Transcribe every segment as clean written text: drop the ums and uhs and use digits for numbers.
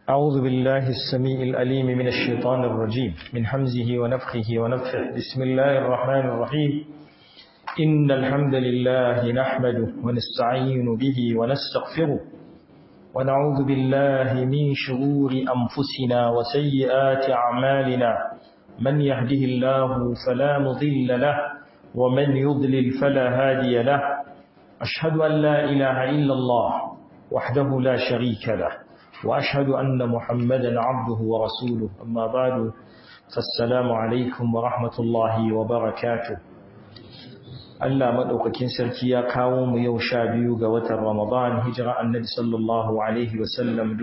أعوذ بالله السميع الأليم من الشيطان الرجيم من حمزه ونفخه ونفخه بسم الله الرحمن الرحيم إن الحمد لله نحمده ونستعين به ونستغفره ونعوذ بالله من شرور أنفسنا وسيئات أعمالنا من يهده الله فلا مضل له ومن يضلل فلا هادي له أشهد أن لا إله إلا الله وحده لا شريك له وأشهد أن محمدا عبده ورسوله أما بعد فالسلام عليكم ورحمة الله وبركاته Allah madaukakin sarki ya kawo mu yau 12 ga watan Ramadan hijira annabi sallallahu alaihi wasallam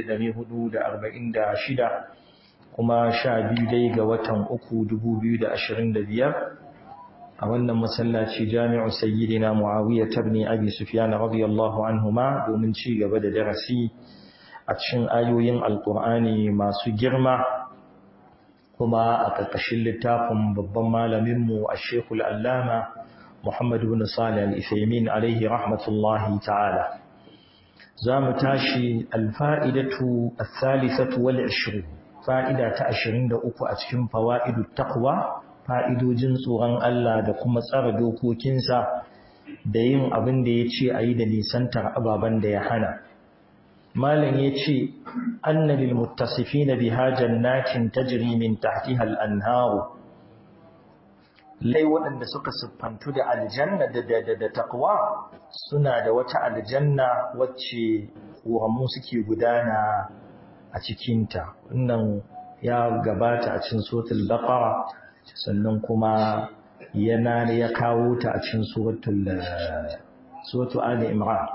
1446 kuma 12 dai ga watan 3 2025 a wannan masallaci Jami'u Sayyidina Muawiya ibn Abi Sufyan radiyallahu anhuma domin ci gaba da darasi a cikin ayoyin Alƙur'ani masu girma kuma a ƙarƙashin littafin babban malaminmu a Sheikhul Allama Muhammad ibn Salih Al-Uthaymeen alaihi rahmatullahi ta'ala. Za mu tashi alfa'idatu al-thalithatu wal-20 fa'ida ta 23 a cikin fawaidut taqwa fa'idojin tsoron Allah da kuma tsara dokokinsa da yin abin da yace ayi da nisantar ababan da ya hana. Malam yace anna lil muttasifina biha jannatin tajri min tahtiha al-anhar lai waɗanda suka siffantu da aljanna da taqwa suna da wata aljanna wacce ƙoramu suke gudana a cikinta. Wannan ya gabata a cikin suratul baqara sannan kuma ya kawo ta a cikin suratul ali imran.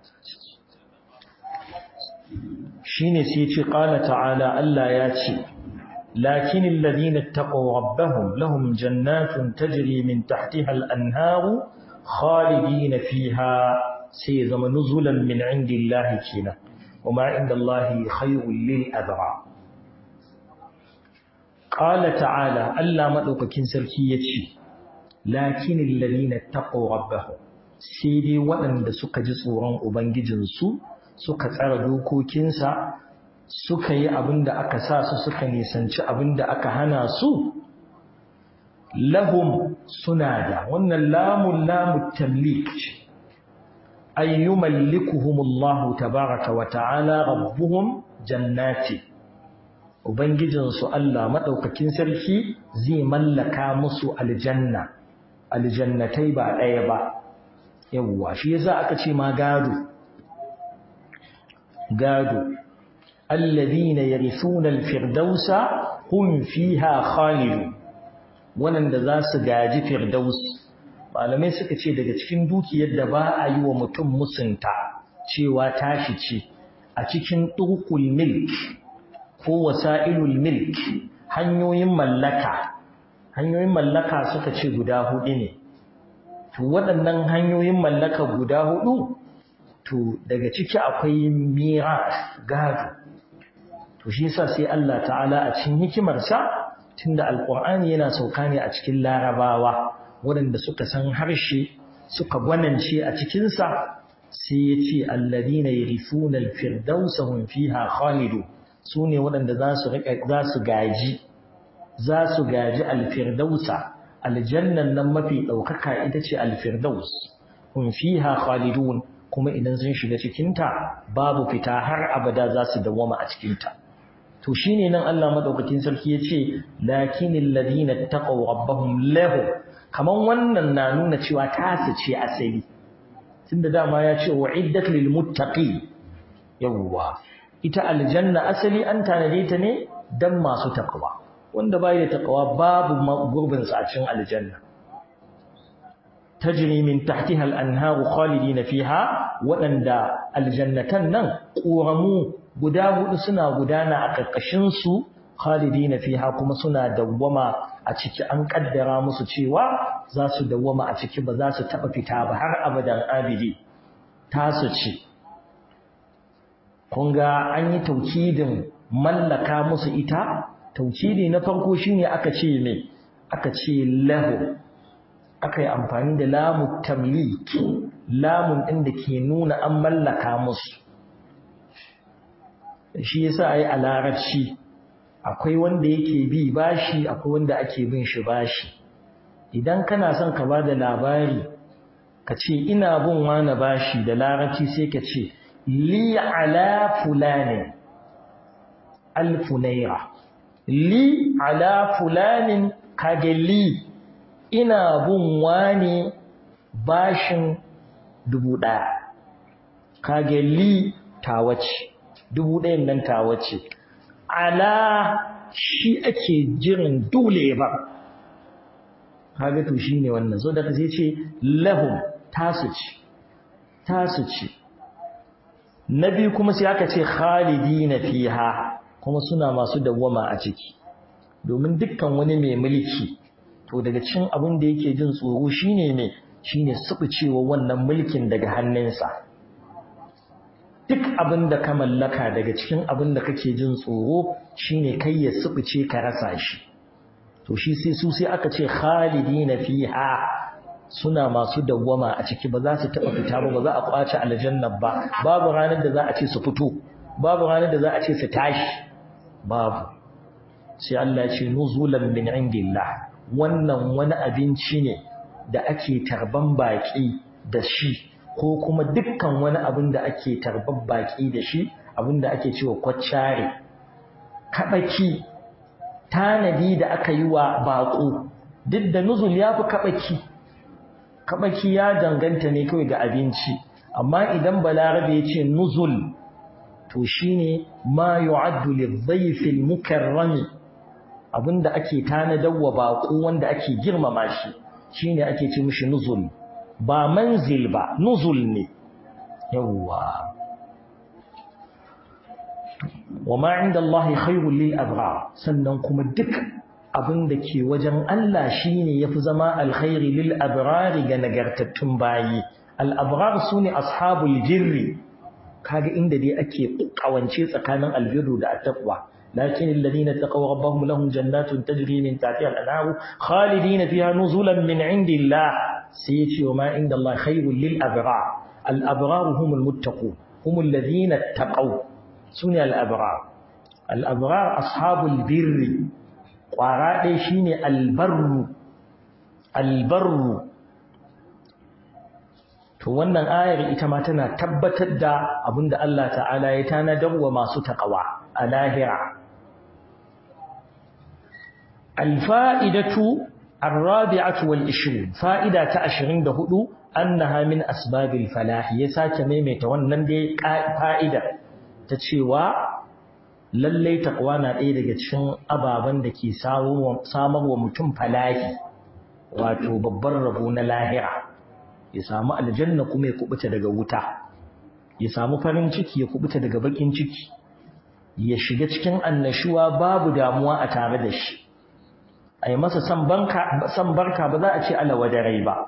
shine sai ce qala ta'ala Allah ya ce lakin alladhina ittaqaw rabbahum lahum jannatun tajri min tahtiha al-anharu khalidina fiha sai zama nuzulan min indillahi kina wama indallahi khayrun lil abrar. qala ta'ala Allah madaukakin sarki yace lakin alladhina ittaqaw rabbahum sai dai waɗanda suka ji tsoron ubangijinsu suka tsara dokokinsa suka yi abin da aka sa su suka nisanci abin da aka hana su lahum suna da wannan lamun tamlik ay yumallikuhumullahu tabaraka wa ta'ala rabbuhum jannati ubangijinsu Allah madaukakin sarki zai mallaka musu aljannatai ba ɗaya ba yawwa shi yasa aka ce ma gado alladhina yarithuna alfirdausa hum fiha khalidun wannan da za su gaji firdaus malamai suka ce daga cikin dukiyar da ba a yi wa mutum musunta cewa tashi ce a cikin turqul milk ko wasailul milk hanyoyin mallaka suka ce guda hudu ne to waɗannan hanyoyin mallaka guda hudu to daga ciki akwai miras gado to shi yasa sai Allah ta'ala a cikin hikimarsa tunda alqur'ani yana sauka ne a cikin larabawa waɗanda suka san harshe suka gwanance a cikin sa sai yace alladina yarithuna alfirdausa hum fiha khalidun sune waɗanda za su gaji alfirdausa aljannan nan mafi daukaka ita ce alfirdaus hum fiha khalidun kuma idan sun shiga cikinta babu fita har abada za su dawwama a cikinta to shine nan Allah madaukakin sarki yace lakinil ladina taqaw rabbahum lahu kaman wannan na nuna cewa tasu ce asali tunda dama ya ce wa'iddat lil muttaqi yawwa ita aljanna asali an tanade ta ne dan masu taqwa wanda bai da taqwa babu gurbin sa a cikin aljanna tajri min tahtiha al-anharu khalidina fiha waɗanda aljannatan nan ƙoramu guda hudu suna gudana a ƙarƙashin su khalidina fiha kuma suna dawwama a ciki an kaddara musu cewa za su dawwama a ciki ba za su taba fita ba har abadan abidi tasu ce kun ga an yi taukidin mallaka musu ita taukidi na farko shine aka ce me aka ce lahu aka yi amfani da lamu tamlik lamun ɗin da ke nuna an mallaka musu shi yasa ai a larabci akwai wanda yake bi bashi akwai wanda ake bin shi bashi idan kana son ka bada labari ka ce ina bin wani bashi da larabci sai ka ce li ala fulani alfu naira li ala fulanin kage li ina bin wani bashin 1000 kage li tawace 1000 nan tawace ala shi ake jiran dole ba kaga to shine wannan so da sai ce lahum tasu ce nabi kuma sai aka ce khalidina fiha kuma suna masu dawwama a ciki domin dukkan wani mai mulki to daga cikin abin da yake jin tsoro shine subucewa wannan mulkin daga hannunsa duk abin da ka mallaka daga cikin abin da kake jin tsoro shine kai ya subuce ka rasa shi to shi sai aka ce khalidina fiha suna masu dawwama a ciki ba za su taba fita ba za a kwace aljanna ba babu ranar da za a ce su fito babu ranar da za a ce su tashi babu sai Allah ya ce nuzulan min indillah wannan wani abinci ne da ake tarban baki da shi ko kuma dukkan wani abin da ake tarban baki da shi abin da ake cewa kwaccare kabaki tanadi da aka yi wa bako duk da nuzul ya fi kabaki ya danganta ne kawai ga abinci amma idan balarabe ya ce nuzul to shine ma yu'addu lidhayf al-mukarram abinda ake tanadawa bako wanda ake girmama shi shine ake ce mishi nuzul ba manzil ba nuzul ne yawa wama inda Allah khairul lil abrar sannan kuma duk abinda ke wajen Allah shine yafi zama alkhairi lil abrar ga nagartattun bayi al abrar sune ashabul jirri kaga inda dai ake kawance tsakanin albirru da attaqwa lakin alladhina taqaw rabbahum lahum jannatun tajri min tahtiha al-anhar khalidina fiha nuzulan min indillah sai yace wa ma inda Allah khairul lil abrar al abrar humul muttaqun humul ladhina taqaw sune al abrar ashabul birri kwara dai shine al barru to wannan ayar ita ma tana tabbatar da abinda Allah ta'ala ya tanadar wa masu taqwa a lahira al-fa'idatu ar-rabi'atu wal-20 fa'ida ta 24 annaha min asbabil falah ya sake maimaita wannan dai fa'ida ta cewa lallai taqwa na ɗaya daga cikin ababan da ke samarwa mutum falahi wato babban rabo na lahira ya samu aljanna kuma ya kubuta daga wuta ya samu farin ciki ya kubuta daga bakin ciki ya shiga cikin annashuwa babu damuwa a tare da shi ai masa san barka ba za a ce ala wadarai ba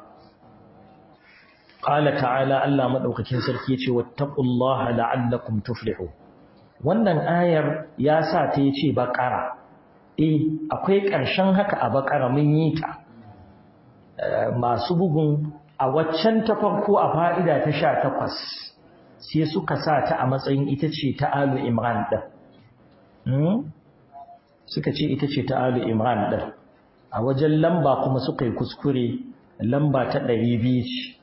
qala ta'ala Allah madaukakin sarki yace wattaqullaha la'allakum tuflihun wannan ayar ya sa ta yace baqara akwai ƙarshen haka a baqara mun yi ta masu bugun a waccan ta farko a fa'ida ta 18 sai suka sa ta a matsayin ita ce ta Alu Imran din suka ce ita ce ta Alu Imran din a wajen lamba kuma suka yi kuskure lamba ta 200 ce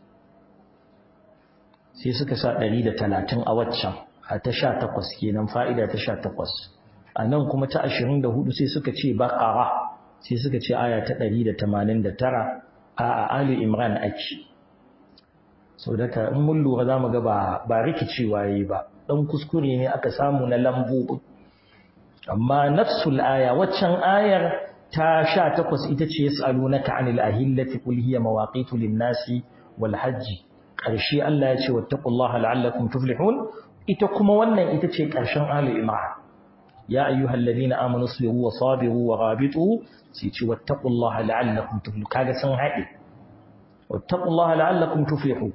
sai suka sa 130 a waccan a ta 18 kenan fa'ida ta 18 a nan kuma ta 24 sai suka ce Baqara sai suka ce aya ta 189 a Ali Imran ake sau daga in mun lura za mu ga ba rikicewa yi ba ɗan kuskure ne aka samu na lambu amma nafsul aya waccan ayar ta 18 ita ce yas'alunaka 'anil ahillati qul hiya mawaqitu lin-nasi wal hajj ƙarshe Allah ya ce wattaqullaha la'allakum tuflihun ita kuma wannan ita ce ƙarshen Ali Imran ya ayyuhalladhina amanu sabiru wa sabiru wa rabitu sai ce wattaqullaha la'allakum tuflihun kaga sun haɗe wattaqullaha la'allakum tuflihun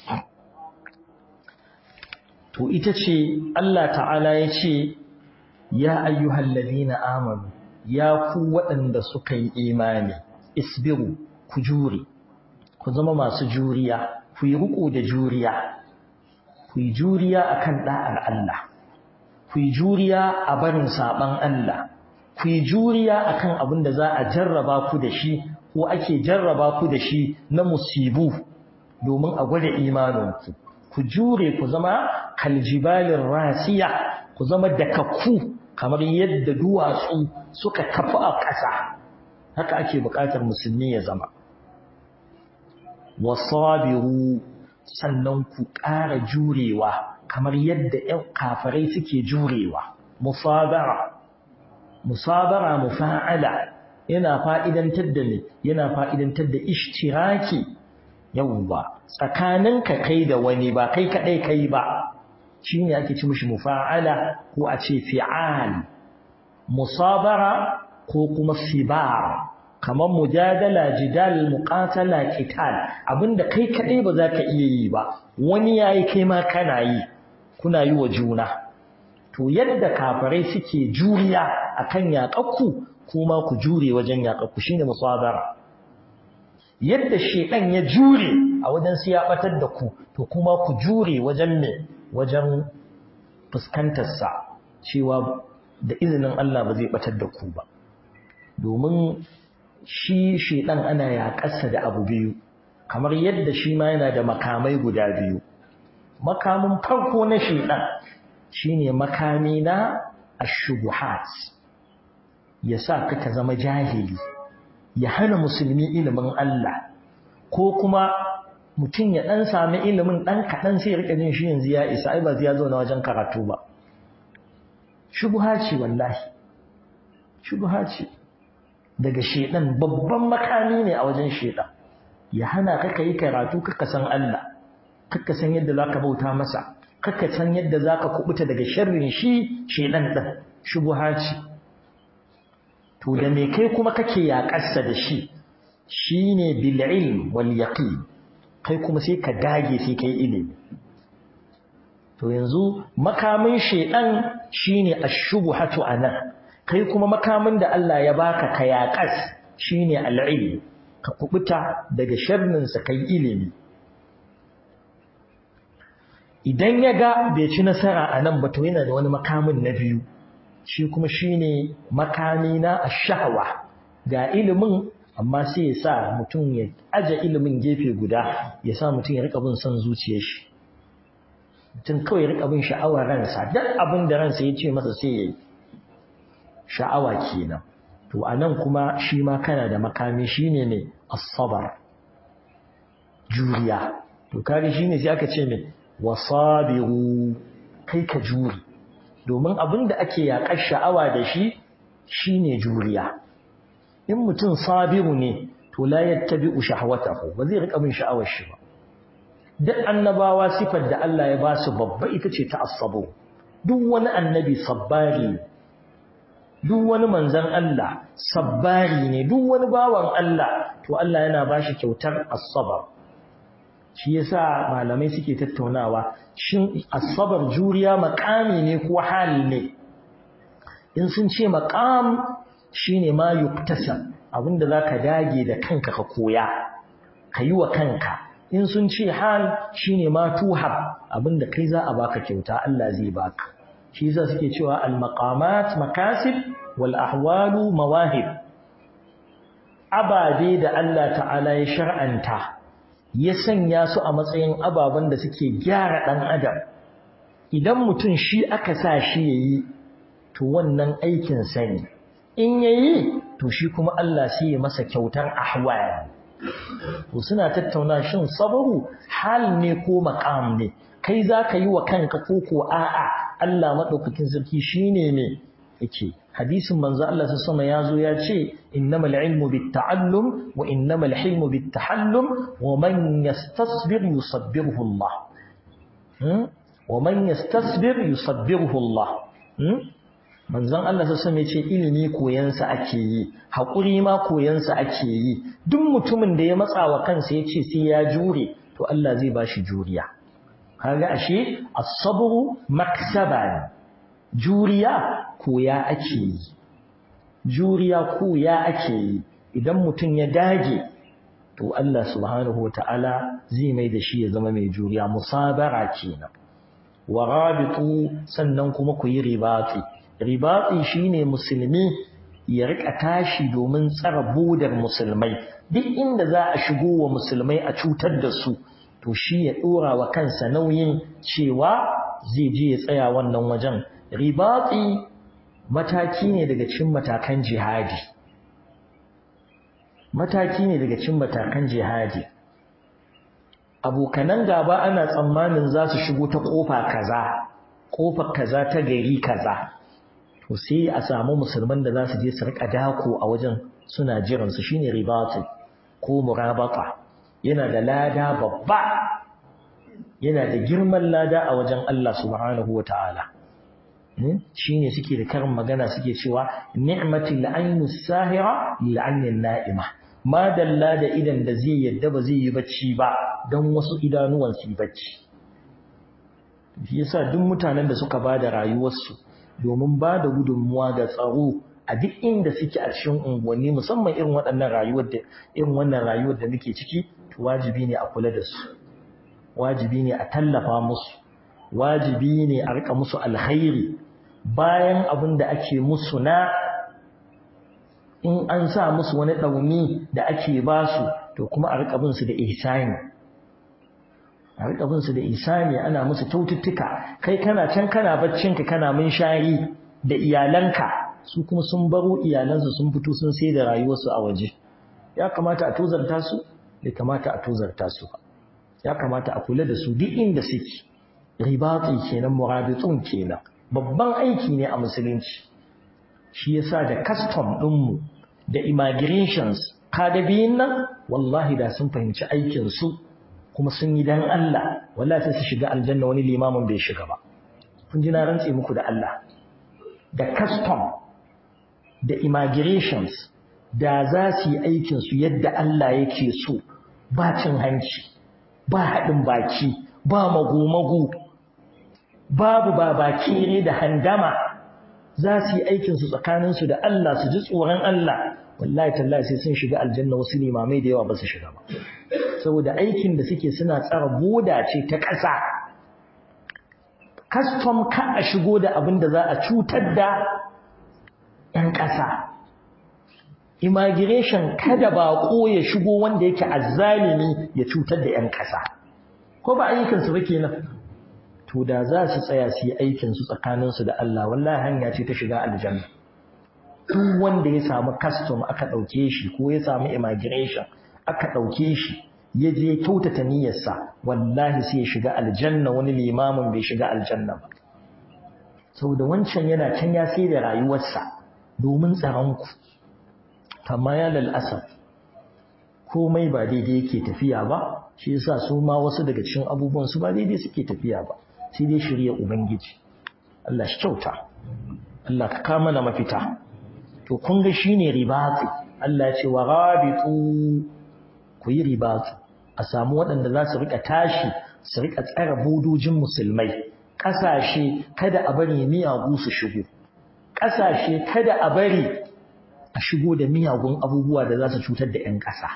to ita ce Allah ta'ala ya ce ya ayyuhalladhina amanu ya ku waɗanda suka yi imani isbiru ku jure ku zama masu juriya ku yi riko da juriya ku yi juriya akan da'ar Allah ku yi juriya a barin saban Allah, ku yi juriya akan abin da za a jarraba ku da shi ko ake jarraba ku da shi na musibu domin a gwada imaninku. Ku jure ku zama kaljibalin rasiya, ku zama dakakku kamar yadda duwatsu suka kafu a ƙasa. Haka ake buƙatar musulmi ya zama. Wasabiru, sannan ku ƙara jurewa kamar yadda ƴan kafirai suke jurewa. Musabara mufa'ala yana fa'idantar da ne, yana fa'idantar da ishtiraki. Yawwa, tsakaninka kai da wani ba kai kadai kai ba, shine ake ci mishi mufa'ala ko a ce fi'al. Musabara ko kuma sibar, kamar mujadala, jidal, muqatala, qital, abinda kai kadai ba za ka iya yi ba, wani yayi kai ma kana yi, kuna yi wa juna. To yadda kafirai suke juriya akan yaƙakku, kuma ku jure wajen yaƙakku, shine musabara. Yadda shedan ya jure a wajen su ya batar da ku, to kuma ku jure wajen me, wajen fuskantar sa, cewa da izinin Allah ba zai batar da ku ba. Domin shi shedan ana yaƙarsa da abu biyu, kamar yadda shi ma yana da makamai guda biyu. Makamin farko na shedan shine makami na ash-shubuhat, ya sa ka zama jahili, ya hana musulmi ilimin Allah, ko kuma mutum ya dan sami ilimin dan kadan sai ya rika jin shi yanzu ya isa, ai ba zai zo na wajen karatu ba. Shubuha ce wallahi, shubuha ce daga shedan, babban makami ne a wajen shedan, ya hana ka kai karatu, ka san Allah, ka san yadda zaka bauta masa, ka san yadda zaka kubuta daga sharrin shi shedan din. Shubuha ce. To da me kai kuma kake yaƙarsa da shi, shine bil ilm wal yaqin, kai kuma sai ka dage sai kai ilimi. To yanzu makamin shedan shine ash-shubhatu anan, kai kuma makamin da Allah ya baka ka yaƙas shine al-ilm, ka kubuta daga sharrin sa kai ilimi. Idan ya ga bai ci nasara anan ba, to yana da wani makamin na biyu, shi kuma shine makami na ash-shahwa. Ga ilimin amma sai ya sa mutum ya aje ilimin gefe guda, ya sa mutum ya rika bin son zuciyar shi, mutum kawai ya rika bin sha'awar ransa, duk abin da ransa ya ce masa sai ya yi. Sha'awa kenan. To anan kuma shi ma kana da makami, shine ne as-sabr, juriya. To kage shine sai aka ce me wasabiru, kai ka juri, domin abin da ake yaƙar sha'awa da shi shine juriya. In mutum sabiru ne, to la yattabi'u shahwatahu, ba zai rika bin sha'awar shi ba. Duk annabawa sifar da Allah ya ba su babba ita ce ta as-sabr. Duk wani annabi sabbari, duk wani manzon Allah sabbari ne, duk wani bawan Allah to Allah yana ba shi kyautar as-sabr. Shi yasa malamai suke tattaunawa, shin as-sabr juriya maqami ne ko hali ne? In sun ce maqam shine ma yuktasab, abinda zaka dage da kanka ka koya, ka yi wa kanka. In sun ce hal shine ma tuhab, abinda kai za a baka kyauta, Allah zai baka. Shi yasa suke cewa al-maqamat makasib wal ahwalu mawahib. Ababe da Allah ta'ala ya shar'anta, ya sanya su a matsayin ababen da suke gyara ɗan adam. Idan mutum shi aka sa shi yayi, to wannan aikin sa ne. In yayi, to shi kuma Allah sai ya masa kyautar ahwal. To suna tattauna shin sabru hal ne ko maqam ne? Kai za ka yi wa kanka ko ko a'a Allah madaukakin sarki shine ne yake. Hadisin manzo Allah sallallahu alaihi wasallam ya ce innamal ilmu bitta'allum wa innamal hilmu bittahallum wa man yastasbir yusabbiruhu Allah. Wa man yastasbir yusabbiruhu Allah. Manzon Allah sallallahu alaihi wasallam ya ce ilimi koyansa ake yi, hakuri ma koyansa ake yi. Duk mutumin da ya matsa wa kansa ya ce sai ya jure, to Allah zai bashi juriya. Kaga ashe as-sabru maksaban. Juriya koya ake yi, juriya koya ake yi. Idan mutum ya dage, to Allah subhanahu wata'ala zai mai da shi ya zama mai juriya. Musabara kenan. wa rabitu sannan kuma ku yi ribati ribati shine musulmi ya rika tashi domin tsara bodar musulmai duk inda za a shigo wa musulmai a cutar da su to shi ya dora wa kansa nauyin cewa zai je ya tsaya wannan wajen ribati mataki ne daga cikin matakan jihadi abokanan gaba ana tsammanin za su shigo ta kofar kaza ta gari kaza to sai a samu musulman da za su je su rika dako a wajen suna jiran su shine ribati ko murabata yana da lada babba yana da girman lada a wajen Allah subhanahu wataala shine suke da karin magana suke cewa ni'matul aynu sahira lil aynin na'ima ma dalla da idan da zai yadda ba zai yi bacci ba don wasu idanuwan su bacci shi yasa duk mutanen da suka bada rayuwarsu domin bada gudunmuwa ga tsaro a duk inda suke a cikin unguwanni musamman irin wannan rayuwar da muke ciki to wajibi ne a kula da su wajibi ne a tallafa musu wajibi ne a rika musu alkhairi bayan abin da ake musu na in an sa musu wani ɗauni da ake ba su to kuma a rika bin su da ihsani ana musu kyaututtuka kai kana can kana baccinka kana munshari da iyalanka su kuma sun baro iyalansu sun fito sun sai da rayuwarsu a waje ya kamata a tozarta su bai kamata a tozarta su ba ya kamata a kula da su duk inda suke ribati kenan murabitun kenan babban aiki ne a musulunci shi yasa da custom ɗinmu da immigrations kadabiyin nan wallahi da sun fahimci aikin su kuma sun yi dan Allah wallahi sai su shiga aljanna wani limamin bai shiga ba kun ji na rantse muku da Allah da custom da immigrations da za su yi aikin su yadda Allah yake so ba cin hanci ba haɗin baki ba magu-magu babu babaki ne da handama za su yi aikinsu tsakaninsu da Allah su ji tsoron Allah wallahi tallahi sai sun shiga aljanna wasu limamai da yawa ba su shiga ba saboda aikin da suke suna tsara boda ce ta ƙasa custom ka a shigo da abin da za a cutar da 'yan ƙasa immigration kada baƙo ya shigo wanda yake azzalimi ya cutar da 'yan ƙasa ko ba ayyukansu ba kenan to da za su tsaya su yi aikinsu tsakaninsu da Allah wallahi hanya ce ta shiga aljanna duk wanda ya samu custom aka ɗauke shi ko ya samu immigration aka ɗauke shi ya je kyautata niyyarsa wallahi sai ya shiga aljanna wani limamin bai shiga aljanna ba saboda wancan yana can ya sai da rayuwarsa domin tsaronku amma ya lal'asar komai ba daidai yake tafiya ba shi yasa su ma wasu daga cikin abubuwan su ba daidai suke tafiya ba sai dai shirya ubangiji Allah shi kyauta Allah ka kama na mafita to kun ga shine ribati Allah ya ce wa rabitu ku yi ribati a samu waɗanda za su rika tashi su rika tsara bodojin musulmai ƙasashe kada a bari miyagu su shigo ƙasashe kada a bari a shigo da miyagun abubuwa da za su cutar da 'yan ƙasa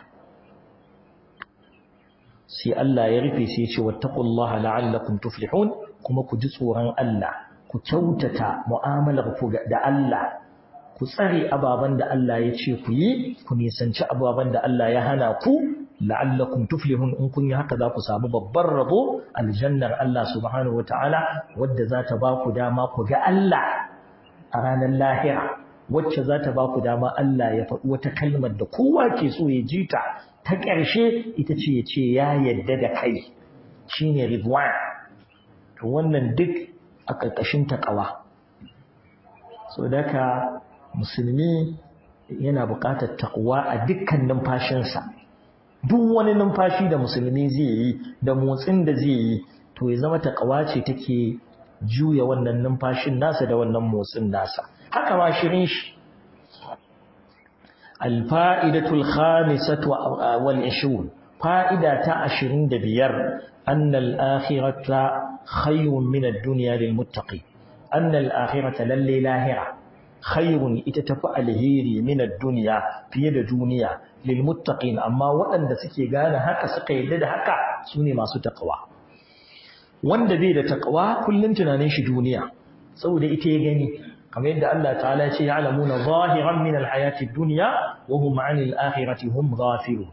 sai Allah ya rufe sai ya ce wattaqullaha la'allakum tuflihun kuma ku ji tsoron Allah ku kyautata mu'amalar ku da Allah ku tsare ababan da Allah ya ce ku yi ku nisanci ababan da Allah ya hana ku la'allakum tuflihun in kun yi haka za ku samu babban rabo aljannar Allah subhanahu wataala wadda za ta ba ku dama ku ga Allah a ranar lahira wacce za ta ba ku dama Allah ya faɗi wata kalmar da kowa ke so ya ji ta ta ƙarshe ita ce ya ce ya yadda da kai shine ridwan to wannan duk a ƙarƙashin taƙawa so daga musulmi yana buƙatar taƙwa a dukkan numfashinsa duk wani numfashi da musulmi zai yi da motsin da zai yi to ya zama taƙawa ce take juya wannan numfashin nasa da wannan motsin nasa haka ma shirin shi alfa'idatul khamisatu wal 20 fa'ida ta 25 anna al-akhirata khayrun min ad-dunya lil muttaqin anna al-akhirata lallai lahira khayrun ita tafi alheri min ad-dunya fiye da duniya lil muttaqin amma waɗanda suke gane haka suka yadda da haka sune masu taqwa wanda bai da taqwa kullun tunanin shi duniya saboda ita ya gani kamar yadda Allah ta'ala ya ce ya'lamuna zahiran min al-hayati ad-dunya wa hum 'anil akhirati hum ghafilun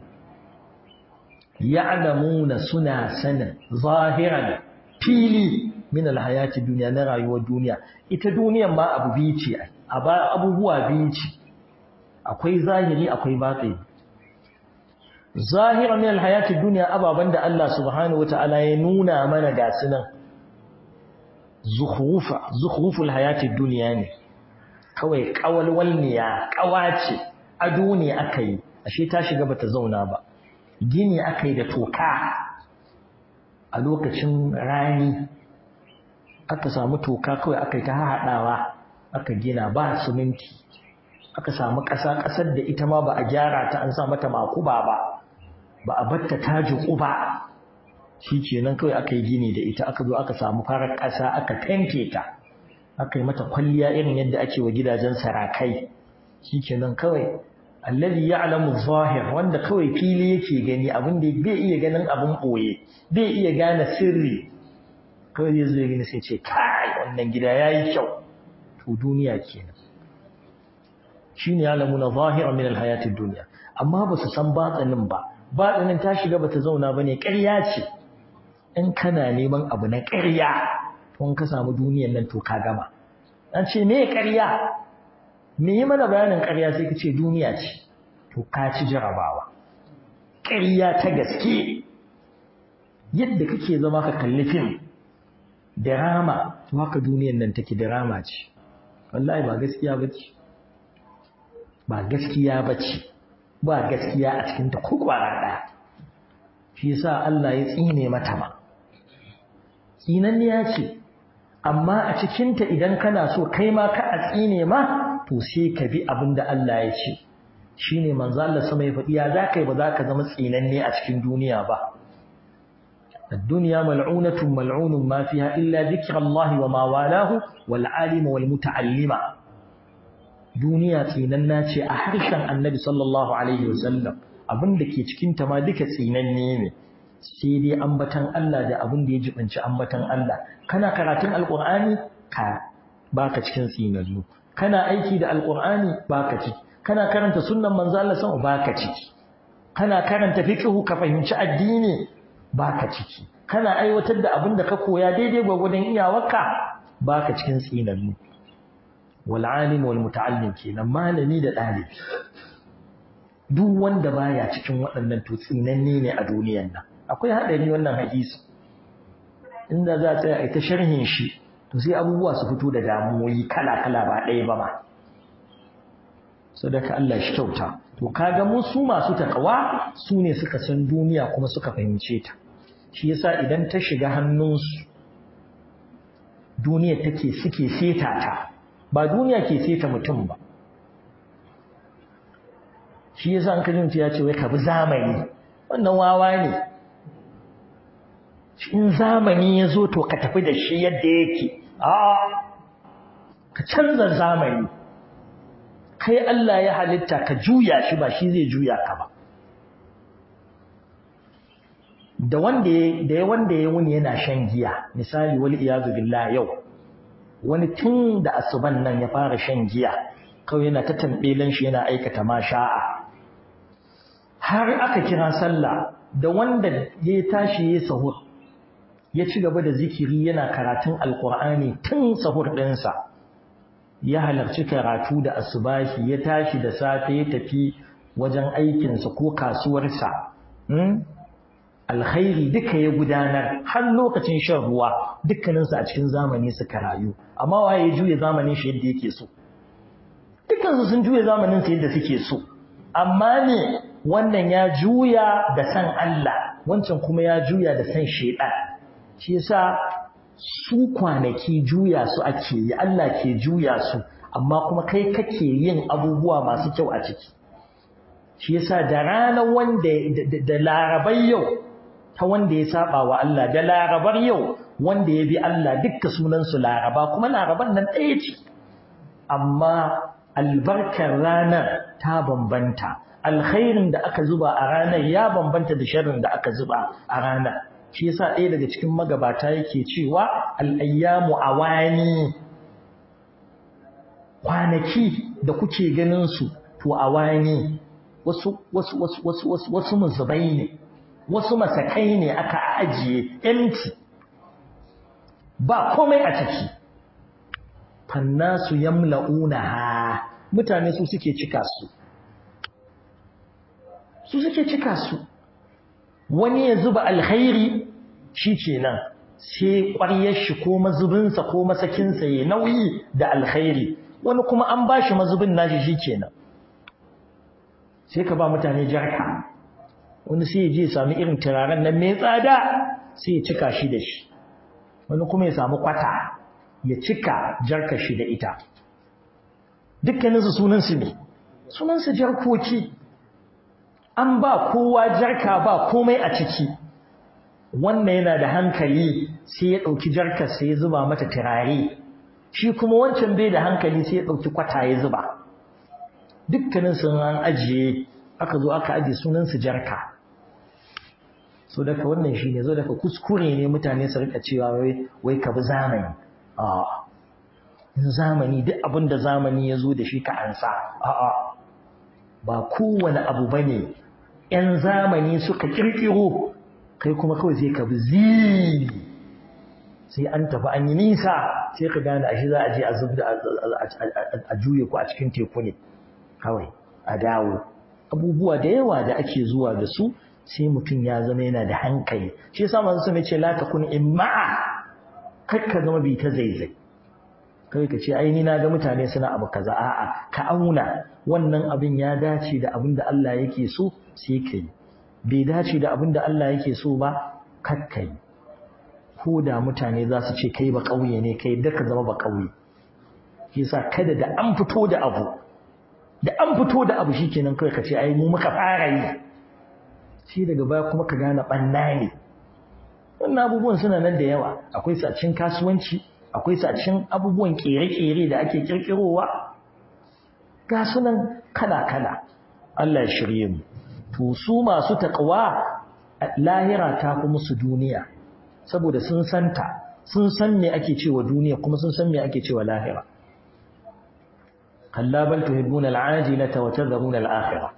ya'lamuna suna sanin zahiran fili min al-hayati ad-dunya na rayuwar duniya ita duniyan ma abu biyu ce abubuwa biyu ce akwai zahiri akwai batini zahiran min al-hayati ad-dunya ababan da Allah subhanahu wata'ala ya nuna mana ga sunan zukhruful hayati ad-dunya ne kawai kawalwalniya kawace ado ne akai ashe ta shiga bata zauna ba gini akai da toka a lokacin rani aka samu toka kawai akai ta haɗawa aka gina ba siminti aka samu ƙasar da ita ma ba a gyara ta an sa mata makuba ba a batta ta jiƙu ba shikenan kawai aka yi gini da ita aka zo aka samu farar ƙasa aka tanke ta aka yi mata kwalliya irin yadda ake wa gidajen sarakai shikenan kawai alladhi ya'lamu zahir wanda kawai fili yake gani abin da bai iya ganin abin boye bai iya gane sirri kawai zai gani sai ce kai wannan gida yayi kyau to duniya kenan shine ya'lamuna zahiran min alhayati ad-dunya amma ba su san batsanin ba batsanin ta shiga bata zauna bane ƙarya ce in kana neman abu na ƙarya to in ka samu duniyar nan to ka gama an ce me ƙarya me yi mana bayanin ƙarya sai ka ce duniya ce to ka ci jarabawa ƙarya ta gaske yadda kake zama ka kalli fim drama to haka duniyar nan take drama ce wallahi ba gaskiya bace ba gaskiya bace ba gaskiya a cikin ta ko kwara ɗaya shi yasa Allah ya tsine mata ma tsinanniya ce amma a cikinta idan kana so kai ma ka a tsine ma to sai ka bi abin da Allah ya ce shine manzo Allah sama ya faɗi ya zakai ba za ka zama tsinanne a cikin duniya ba الدنيا ملعونة ملعون ما فيها إلا ذكر الله وما والاه والعالم والمتعلم دنيا تسيننا ce a harshen Annabi sallallahu alaihi wasallam abin da ke cikin ta ma duka tsinanne ne sai dai ambatan Allah da abin da ya jibanci ambatan Allah kana karatun alqur'ani ka baka cikin tsinallu kana aiki da alqur'ani baka ciki kana karanta sunnan manzo Allah sallallahu baka ciki kana karanta fiqh ka fahimci addini baka ciki kana aiwatar da abin da ka koya daidai gwagwadon iyawarka baka cikin tsinallu wal alim wal muta'allim kenan malami da dalibi duk wanda baya cikin waɗannan to tsinanne ne a duniyar nan akwai hadari wannan hadisi inda za a tsaya a ta sharhin shi to sai abubuwa su fito da damuwoyi kala-kala ba ɗaya ba ma sadaka Allah shi kyauta to kaga mu su masu takawa su ne suka san duniya kuma suka fahimce ta shi yasa idan ta shiga hannunsu duniya take suke seta ta ba duniya ke seta mutum ba shi yasa an kaji ya ce wai ka bi zamani wannan wawa ne in zamani ya zo to ka tafi da shi yadda yake ka canza zamani kai Allah ya halitta ka juya shi ba shi zai juya ka ba da wanda ya wuni yana shan giya misali wal iyadu billah yau wani tun da asuban nan ya fara shan giya kawai yana ta tambelan shi yana aikata ma sha'a har aka kira sallah da wanda ya tashi ya sahur ya ci gaba da zikiri yana karatun alkur'ani tun sahur ɗinsa ya halarci karatu da asubahi ya tashi da safe ya tafi wajen aikinsa ko kasuwarsa alkhairi duka ya gudanar har lokacin shan ruwa dukkaninsu a cikin zamani suka rayu amma waye ya juya zamanin shi yadda yake so dukkansu sun juya zamanin su yadda suke so amma ne wannan ya juya da san Allah wancan kuma ya juya da san shedan shi yasa su kwanaki juya su ake yi Allah ke juya su amma kuma kai kake yin abubuwa masu kyau a ciki shi yasa da ranar wanda da larabai yau ta wanda ya saba wa Allah da larabar yau wanda ya bi Allah dukkan sunan su laraba kuma laraban nan ɗaya ce amma albarkar ranar ta bambanta alkhairin da aka zuba a ranar ya bambanta da sharrin da aka zuba a ranar shi yasa ɗaya daga cikin magabata yake cewa al-ayyamu awani, kwanaki da kuke ganin su to awani wasu muzubai ne, wasu masakai ne aka ajiye empty, ba komai a ciki. Fannasu yamla'unaha, mutane su suke cika su. Wani ya zuba alkhairi shikenan sai ƙwaryar shi ko mazubinsa ko masakinsa ya nauyi da alkhairi, wani kuma an bashi mazubin nashi shikenan. Sai ka ba mutane jarka, wani sai ya je sami irin turaren nan mai tsada sai ya cika shi da shi, wani kuma ya samu kwata ya cika jarka shi da ita. Dukkaninsu sunansu ne, sunansu jarkoki. An ba kowa jarka ba komai a ciki. Wannan yana da hankali sai ya ɗauki jarkar sai ya zuba mata turare, shi kuma wancan bai da hankali sai ya ɗauki kwata ya zuba. Dukkaninsu an ajiye, aka zo aka ajiye sunansu jarka. So daga wannan shi ne, zo daga kuskure ne mutane su rika cewa wai ka bi zamani. Zamani duk abin da zamani ya zo da shi ka ansa. Ba kowane abu ba ne ‘yan zamani suka ƙirƙiro, kai kuma kawai sai ka bi sai an tafi an yi nisa sai ka gane a shi za a je a juye ku a cikin teku ne kawai a dawo. Abubuwa da yawa da ake zuwa da su sai mutum ya zama yana da hankali. Shi yasa manzo sai ce la takun imma'a, kar ka zama bi ta zaizai. Kai ka ce ai ni na ga mutane suna abu kaza, a'a ka auna wannan abin ya dace da abin da Allah yake so sai kai, bai dace da abin da Allah yake so ba kar kai. Ko da mutane za su ce kai ba kauye ne, kai da ka zama ba kauye. Shi yasa kada da an fito da abu shikenan kai ka ce ai mu muka fara yi, shi daga baya kuma ka gane banna ne. Wannan abubuwan suna nan da yawa, akwai su a cikin kasuwanci, akwai su a cikin abubuwan kere-kere da ake kirkirowa, ga sunan kala-kala. Allah ya shirye mu. To su masu taqwa lahira ta fi musu duniya, saboda sun santa, sun san me ake cewa duniya kuma sun san me ake cewa lahira. kalla bal tuhibbuna al'ajilata wa tadharuna al'akhirah.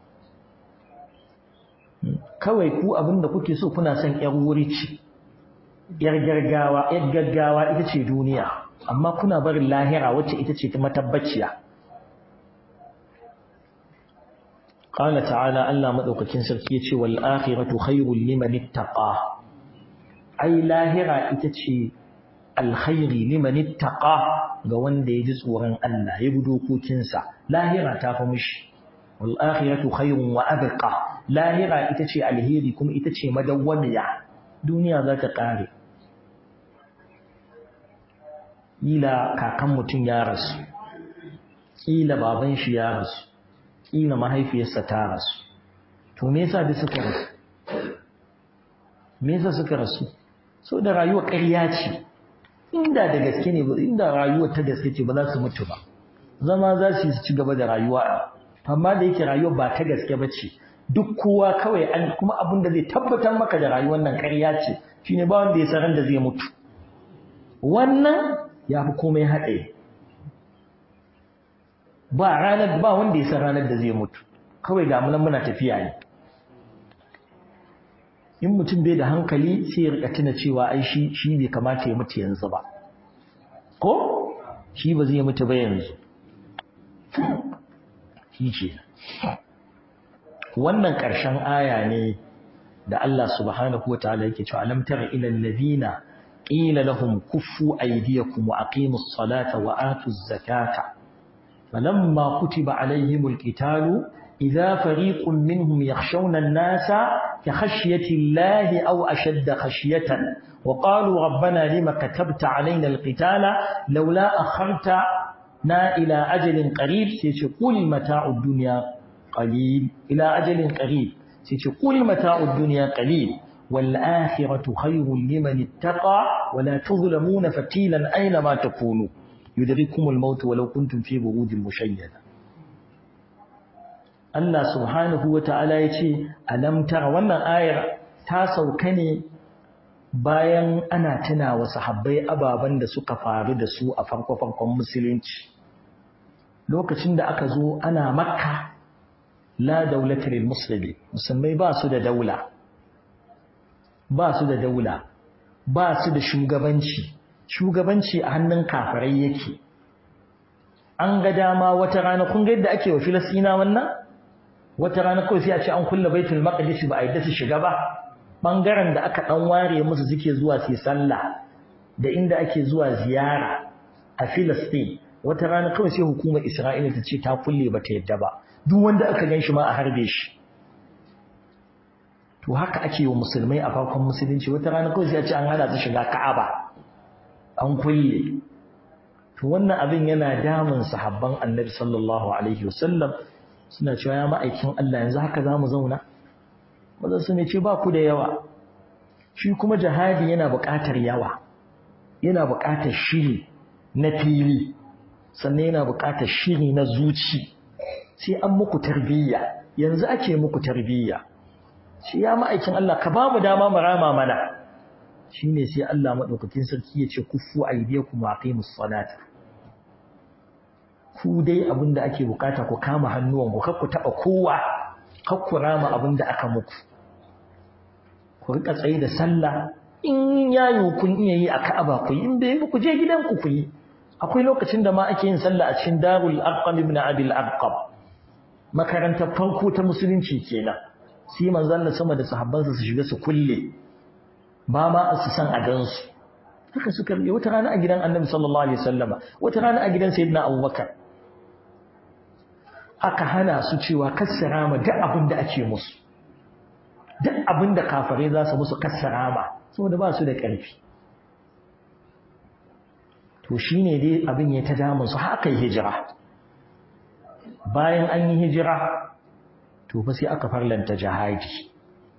Kawai ku abinda kuke so kuna son yar wuri ce, yar gaggawa ita ce duniya, amma kuna barin lahira wacce ita ce ta matabbaciya. Qala ta'ala, Allah madaukakin sarki yace wal akhiratu khairul liman ittaqa. Ai lahira ita ce alkhairi liman ittaqa, ga wanda ya ji tsoron Allah ya bi dokokinsa. Lahira ta fi mishi. Wal akhiratu khairun wa abqa. Lahira ita ce alheri kuma ita ce madawwamiya. Duniya za ta kare. Kila kakan mutum ya rasu, kila baban shi ya rasu, kila mahaifiyarsa ta rasu. To me yasa duk suka rasu? Me yasa suka rasu? So da rayuwa ƙarya ce. Inda da gaske ne, inda rayuwa ta gaske ce ba za su mutu ba. Zama za su ci gaba da rayuwa. Amma da yake rayuwa ba ta gaske ba ce, duk kowa kawai kuma abin da zai tabbatar maka da rayuwar nan ƙarya ce shine ba wanda ya san ran da zai mutu. Wannan ya fi komai haɗe. Ba wanda ya san ranar da zai mutu, kawai ga munan muna tafiya ne. In mutum bai da hankali sai ya rika tuna cewa ai shi bai kamata ya mutu yanzu ba, ko shi ba zai mutu ba yanzu. Shi ce wannan ƙarshen aya ne da Allah subhanahu wa ta'ala yake cewa alam tara ila alladhina qila lahum kuffu aydiyakum wa aqimus salata wa atuz zakata falamma kutiba alayhimul qitalu idha fariqun minhum yakhshawna an-nasa ka khashyati llahi aw ashadda khashyatan wa qalu rabbana lima katabta alayna al-qitala lawla akhartana ila ajalin qarib sai qul mata'ud dunya qalil ila ajalin qarib sai qul mata'ud dunya qalil wal akhiratu khayrun liman ittaqa wa la tuzlamuna fatilan ayna ma takunu yudrikumul maut walau kuntum fi burujin mushayyada. Allah subhanahu wa ta'ala yace alam tara, wannan ayar ta sauka ne bayan ana tuna wa sahabbai ababen da suka faru da su a farko-farkon musulunci lokacin da aka zo ana makka la daulatar musulmi musulmai ba su da daula ba su da shugabanci a hannun kafirai yake an ga dama wata rana kun ga yadda ake wa filastina wannan wata rana kawai sai a ce an kulle baitul maqdis ba a yadda su shiga ba bangaren da aka dan ware musu suke zuwa su sallah da inda ake zuwa ziyara a Filistin wata rana kawai sai hukumar Isra'ila ta ce ta kulle bata yadda ba duk wanda aka ganshi ma a harbe shi to haka ake wa musulmai a farkon musulunci wata rana kawai sai a ce an hana su shiga Ka'aba an kulle to wannan abin yana damun sahabban Annabi sallallahu alaihi wasallam suna cewa ya ma'aikin Allah yanzu haka zamu zauna wanda su ne ce ba ku da yawa shi kuma jihadi yana buƙatar yawa yana buƙatar shiri na fili sannan yana buƙatar shiri na zuci sai an muku tarbiyya yanzu ake muku tarbiyya shi ya ma'aikin Allah ka ba mu dama mu rama mana shine sai Allah madaukakin sarki ya ce kuffu aydiyakum wa aqimus salata ku dai abinda ake bukata ku kama hannuwanku kar ku taba kowa kar ku rama abinda aka muku ku rika tsaye da sallah in yayi kun iya yi a Ka'aba ku yi in bai ku je gidanku ku yi akwai lokacin da ma ake yin sallah a cikin Darul Arqam ibn Abil Arqam makarantar farko ta musulunci kenan sai manzon Allah sama da sahabbansa su shiga su kulle ba ma su san a gansu haka suka yi wata rana a gidan Annabi sallallahu alaihi wasallama wata rana a gidan Sayyidina Abubakar aka hana su cewa kassara ma duk abin da ake musu duk abin da kafirai za su musu kassara ma saboda ba su da ƙarfi to shine dai abin ya ta damun su haka yi hijira bayan an yi hijira to fa sai aka farlanta jihadi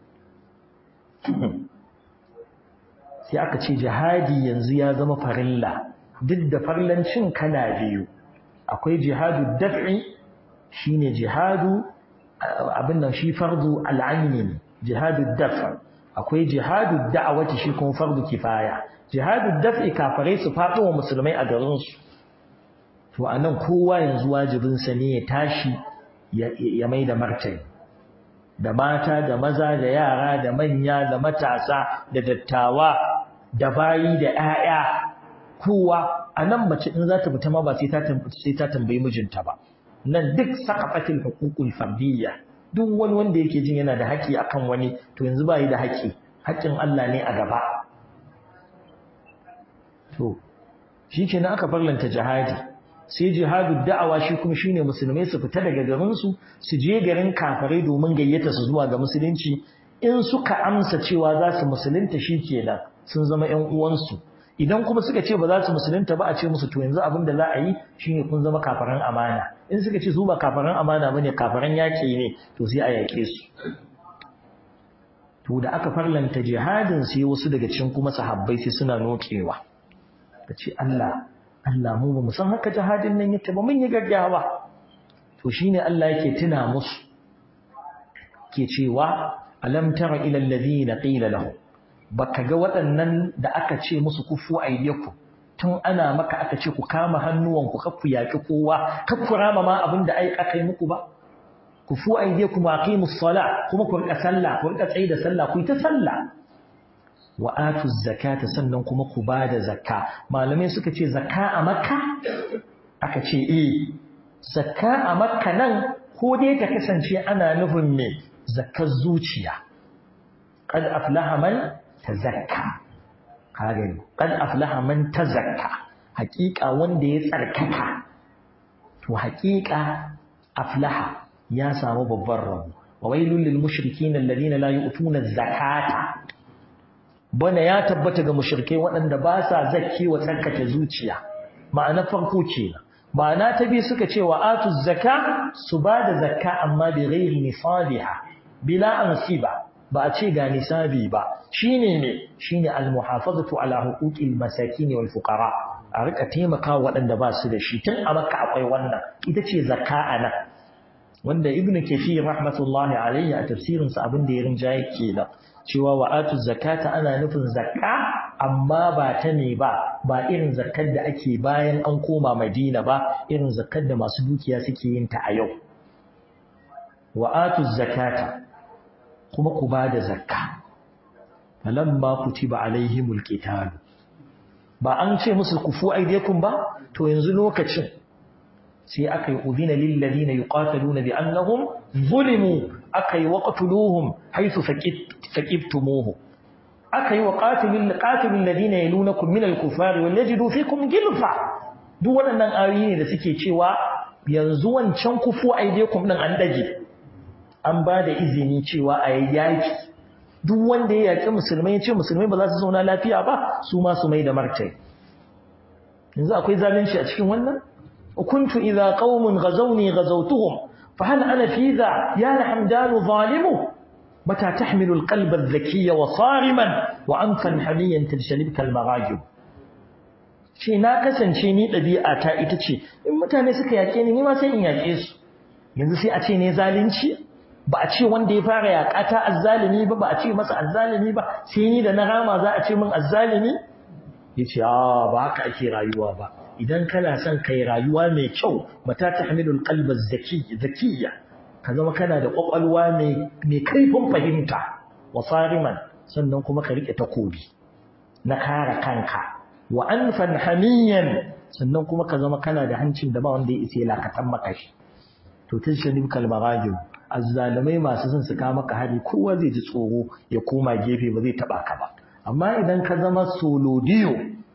sai aka ce jihadi yanzu ya zama farilla duk da farlancin kana biyu akwai jihadu daf'i shine jihadu abin nan shi fardu al'aini ne jihadu daf' akwai jihadu da'awati shi kuma fardu kifaya jihadu daf'i kafirai su faɗo wa musulmai a garin su to anan kowa yanzu wajibin sa ne ya tashi ya mai da martani da mata da maza da yara da manya da matasa da dattawa da bayi da ƴaƴa kowa anan mace in za ta fita ma ba sai ta tambayi mijinta ba nan duk saqafatil huququl fardiyya duk wani wanda yake jin yana da haƙi akan wani to yanzu ba yi da haƙi haƙin Allah ne a gaba to shikenan aka farlanta jihadi sai jihadud da'awa shi kuma shine musulmai su fita daga garin su je garin kafirai domin gayyata su zuwa ga musulunci in suka amsa cewa za su musulunta shikenan sun zama ƴan uwansu idan kuma suka ce ba za su musulunta ba a ce musu to yanzu abin da za a yi shine kun zama kafiran amana in suka ce su ba kafiran amana bane kafiran yaki ne to sai a yake su to da aka farlanta jihadin sai wasu daga cikin kuma sahabbai sai suna nokewa kace Allah mu ba mu san haka jihadin nan yake ba mun yi gaggawa to shine Allah yake tuna musu ke cewa alam tara ila alladhina qila lahum baka ga waɗannan da aka ce musu kufu aydiyakum tun ana maka aka ce ku kama hannuwanku kar ku yaki kowa kar ku rama ma abinda ai aka yi muku ba kufu aydiyakum wa aqimus sala kuma ku rika sallah ku rika tsayi da sallah ku yi ta sallah wa atuz zakata sannan kuma ku bada zakka malamai suka ce zakka a makka aka ce zakka a makka nan ko dai ta kasance ana nufin me zakkar zuciya qad aflaha man tazakka kagani qad aflaha man tazakka haqiqa wanda ya tsarkaka to haqiqa aflaha ya samu babban rabo wa wailul lil mushrikeen alladhina la yu'tuna zakata bana ya tabbata ga mushrikai waɗanda ba sa zakki wa tsarkake zuciya ma'ana farko kenan ma'ana ta bi suka ce wa atuz zakka su bada zakka amma bi ghairi nisabiha bila ansiba ba a ce ga nisabi ba shine ne shine almuhafazatu ala huquqil masakin wal fuqara a rika taimaka waɗanda ba su da shi tun a makka akwai wannan ita ce zakka anan wanda ibnu kathir rahmatullahi alayhi a tafsirin sa abin da ya rinjaye kenan cewa wa'atu zakata ana nufin zakka amma ba ta ne ba irin zakkar da ake bayan an koma Madina ba irin zakkar da masu dukiya suke yin ta a yau wa'atu zakata kuma ku ba da zakka falamma kutiba alaihimul qital ba an ce musu kufu aidikum ba to yanzu lokacin sai aka yi udhina lil ladina yuqataluna bi annahum zulimu aka yi waqtuluhum haythu saqibtumuhu aka yi qatilul ladina yalunakum min al-kufari wal yajidu fikum gilfa duk waɗannan ayoyi ne da suke cewa yanzu wancan kufu aidikum din an dage an ba da izini cewa a yaki duk wanda ya yaki musulmai ya ce musulmai ba za su zauna lafiya ba su ma su mai da martai yanzu akwai zalunci a cikin wannan kuntu idza qaumun ghazawni ghazawtuhum fa hal ana fi dha ya hamdan zalimu mata tahmilu alqalb adh-dhakiyya wa sariman wa anfan haliyan tajtanibka al-maghajib shi na kasance ni dabi'a ta ita ce in mutane suka yake ni ma sai in yake su yanzu sai a ce ne zalunci ba a ce wanda ya fara yaƙata azzalimi ba a ce masa azzalimi ba sai ni da na rama za a ce min azzalimi yace ba haka ake rayuwa ba idan kana son kai rayuwa mai kyau mata tahmilul qalba zakiyya ka zama kana da kwakwalwa mai kaifin fahimta wa sariman sannan kuma ka rike takobi na kare kanka wa anfan hamiyan sannan kuma ka zama kana da hancin da ba wanda ya isa lakatan maka shi to tashanib kalmarajim azzalimai masu son su ka maka hari kowa zai ji tsoro ya koma gefe ba zai taba ka ba amma idan ka zama solodiyo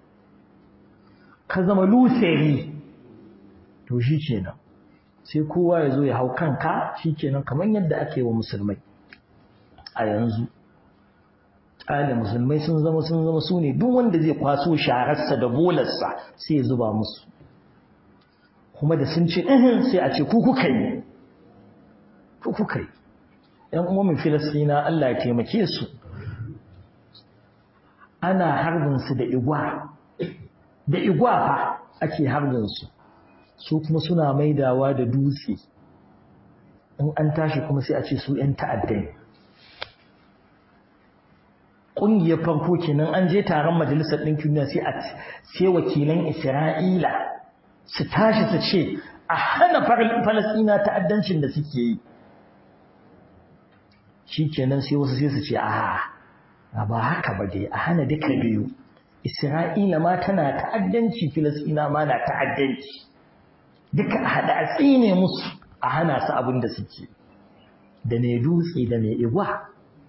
ka zama luseri to shikenan sai kowa ya zo ya hau kanka shikenan kamar yadda ake wa musulmai a yanzu ala musulmai sun zama su ne duk wanda zai kwaso shararsa da bolarsa sai ya zuba musu kuma da sun ce sai a ce ku kuka yi ‘yan umarmin filastina Allah ya taimake su ana harbinsu da igwa fa ake harbinsu su kuma suna maidawa da dutse in an tashi kuma sai a ce su ‘yan ta'addai ƙungiyar farko kenan an je taron majalisar ɗinkin duniya sai wakilan Isra'ila su tashi su ce a hana Falasɗina ta'addancin da suke yi shikenan sai wasu sai su ce ba haka ba dai a hana duka biyu Isra'ila ma tana ta'addanci Falasɗina ma na ta'addanci duka a haɗa a tsine musu a hana su abin da suke da mai dutse da mai igwa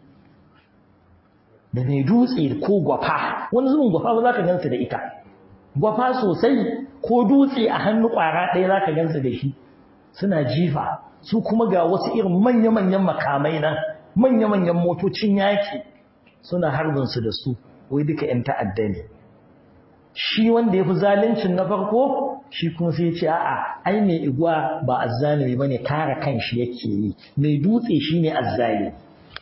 da mai dutse ko gwafa wani zubin gwafa ba za ka gansu da ita gwafa sosai ko dutse a hannu ƙwara ɗaya za ka gansu da shi suna jifa su kuma ga wasu irin manya-manyan makamai nan manya-manyan motocin yaƙi suna harbinsu da su wai duka 'yan ta'adda ne shi wanda ya fi zaluncin na farko shi kuma sai ce ai mai igwa ba azzalimi ba ne kare kan shi yake yi mai dutse shi ne azzalimi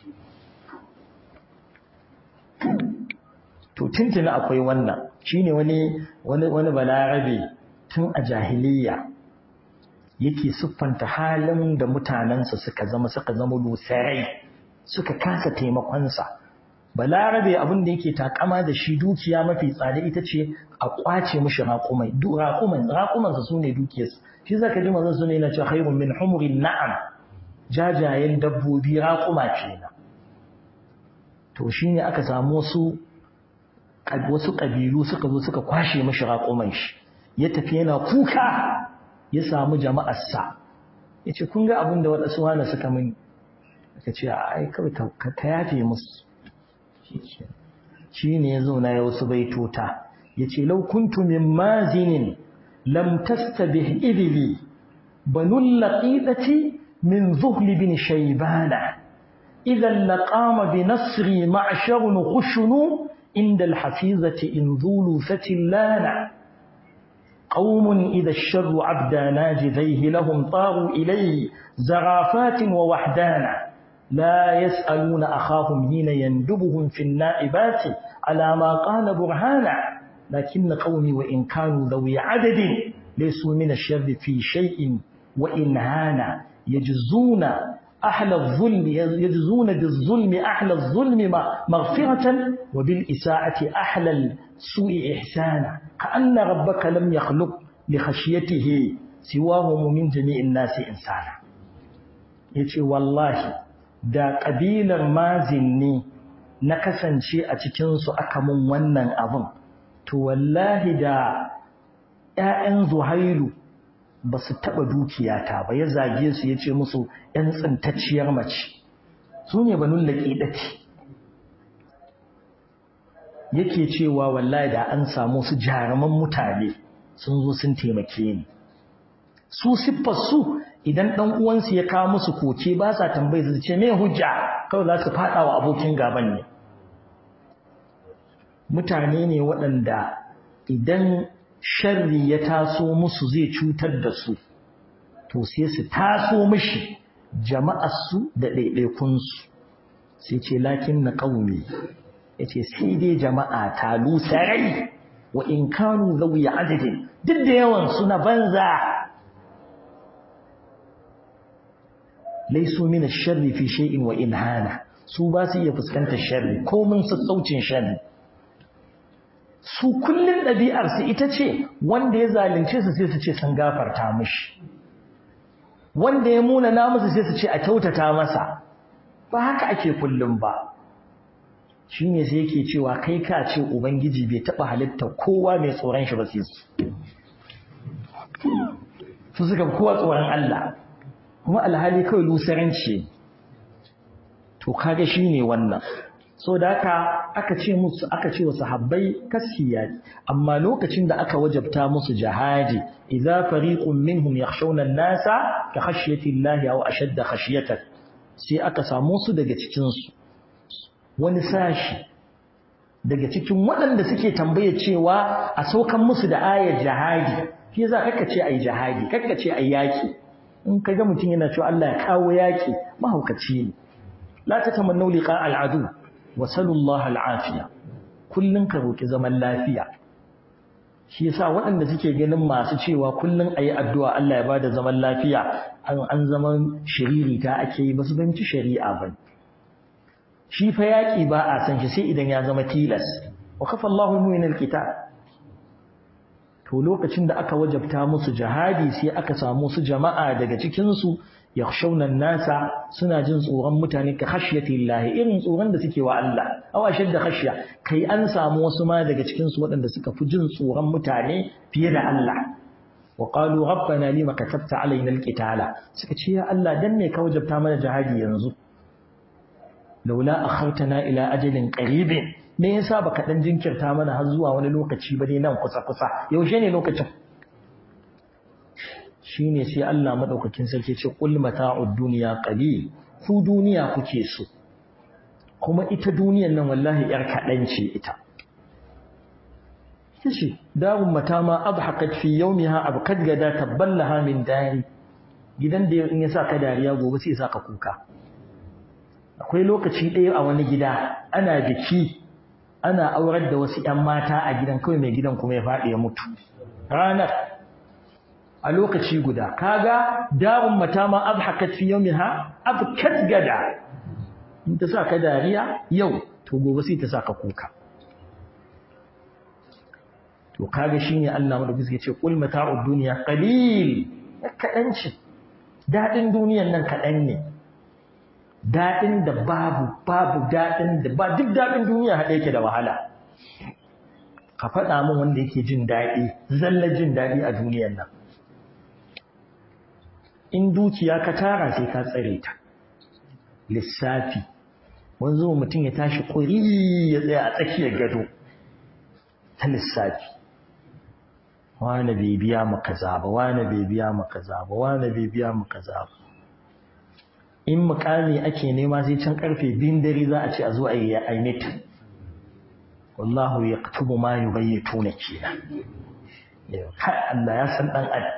to tuntuni akwai wannan shine wani balarabe tun a jahiliya yake siffanta halin da mutanensa suka zama lusarai suka kasa taimakonsa balarabe abin da yake takama da shi dukiya mafi tsada ita ce a kwace mishi raƙumansa su ne dukiyarsa shi zaka ji manzon su ne na ce khairun min humurin na'am jajayen dabbobi raƙuma kenan to shine aka samu wasu ƙabilu suka zo suka kwashe mashi raƙuman shi ya tafi yana kuka ya samu jama'arsa ya ce kun ga abin da waɗansu wani suka mini ka ce ai kawai ka yafe musu shi ne ya zo na ya wasu baitota ya ce lau kuntu min mazinin lam tastabih ibili banul laqidati min zuhli bin shaybana idan laqama bi nasri ma'sharun khushunu عند الحفيظة إن ذو لوثة لانا قوم إذا الشر عبدا ناجذيه لهم طاروا إليه زغافات ووحدانا لا يسألون أخاهم حين يندبهم في النائبات على ما قال برهانا لكن قومي وإن كانوا ذوي عدد ليسوا من الشر في شيء وإن هان يجزون أهل الظلم بالظلم أهل الظلم مغفرة وبالإساءة أهل السوء إحسانا كأن ربك لم يخلق لخشيته سواهم من جميع الناس إنسانا يقول والله da ƙabilar mazinni na kasance a cikinsu aka mun wannan abin to wallahi da ‘ya'yan Zuhairu ba su taɓa dukiyata ba ya zage su ya ce musu ‘yan tsintacciyar mace su ne banun laƙiɗaci yake cewa wallahi da an samu su jaruman mutane sun zo sun taimake ni su siffar su idan ɗan uwansu ya kawo musu koke ba sa tambaye su ce me hujja kawai za su faɗa wa abokin gaban ne mutane ne waɗanda idan sharri ya taso musu zai cutar da su to sai su taso mishi jama'arsu da ɗaiɗaikunsu sai ce lakin na ƙaumi ya ce sai dai jama'a ta lusarai wa in kanu zauya adadin duk da yawan suna banza laisu min sharri fi shay'in wa in hana su ba su iya fuskantar sharri ko mun sassaucin sharri su kullun ɗabi'ar su ita ce wanda ya zalunce su sai su ce sun gafarta mishi wanda ya muna na musu sai su ce a kyautata masa ba haka ake kullum ba shine sai yake cewa kai ka ce ubangiji bai taba halitta kowa mai tsoron shi ba sai su suka kowa tsoron Allah kuma alhali kawai lusaranci to kaga shine wannan so da haka aka ce wa sahabbai kasiya amma lokacin da aka wajabta musu jihadi idza fariqun minhum yakhshawna an-nasa ka khashyati Allah aw ashadda khashyatan sai aka samu su daga cikin su wani sashi daga cikin waɗanda suke tambaye cewa a saukan musu da ayar jihadi shi yasa kaka ce ai jihadi kaka ce ai yaki in kaga mutum yana cewa Allah ya kawo yaki mahaukaci ne la tatamannu liqa al-adu wa sallallahu al-afiya kullun ka roki zaman lafiya shi yasa waɗanda suke ganin masu cewa kullun ayi addu'a Allah ya bada zaman lafiya an zaman shiriri ta ake yi basu binci shari'a ba shi fa yaki ba a san shi sai idan ya zama tilas wa kafa Allahu min al-qital to lokacin da aka wajabta musu jihadi sai aka samu su jama'a daga cikin su yakhshawna an-nasa suna jin tsoron mutane ka khashyati Allah irin tsoron da suke wa Allah aw ashadda khashya kai an samu wasu ma daga cikin su waɗanda suka fi jin tsoron mutane fiye da Allah wa qalu rabbana lima katabta alaina al-qitala suka ce ya Allah dan me ka wajabta mana jihadi yanzu laula akhartana ila ajalin qaribin me yasa baka dan jinkirta mana har zuwa wani lokaci ba dai nan kusa yaushe ne lokacin shine sai Allah madaukakin sarki ce qul mata'ud dunya qalil ku duniya kuke so kuma ita duniyan nan wallahi yar kadan ce ita kishi darun matama adhakat fi yawmiha abqad gada taballaha min dari gidan da in yasa ka dariya gobe sai saka kuka akwai lokaci ɗaya a wani gida ana biki ana aurar da wasu ƴan mata a gidan kawai mai gidan kuma ya faɗi ya mutu ranar a lokaci guda kaga darun matama abhakat fi yawmiha abkat gada in ta saka dariya yau to gobe sai ta saka kuka to kaga shine Allah madaukaki yace qul mata'ud dunya qalil kadan ce dadin duniyan nan kadan ne dadin da babu dadin da ba duk dadin duniya hada yake da wahala ka faɗa min wanda yake jin dadi zalla jin dadi a duniyan nan in dukiya ka tara sai ka tsare ta lissafi wanzu mutum ya tashi kuri ya tsaya a tsakiyar gado ta lissafi wane bai biya maka zaba wane bai biya maka zaba wane bai biya maka zaba in mukami ake nema sai can karfe 2 dare za a ce a zo a yi ainit wallahu yaktubu ma yubayyituna kina kai Allah ya san dan adam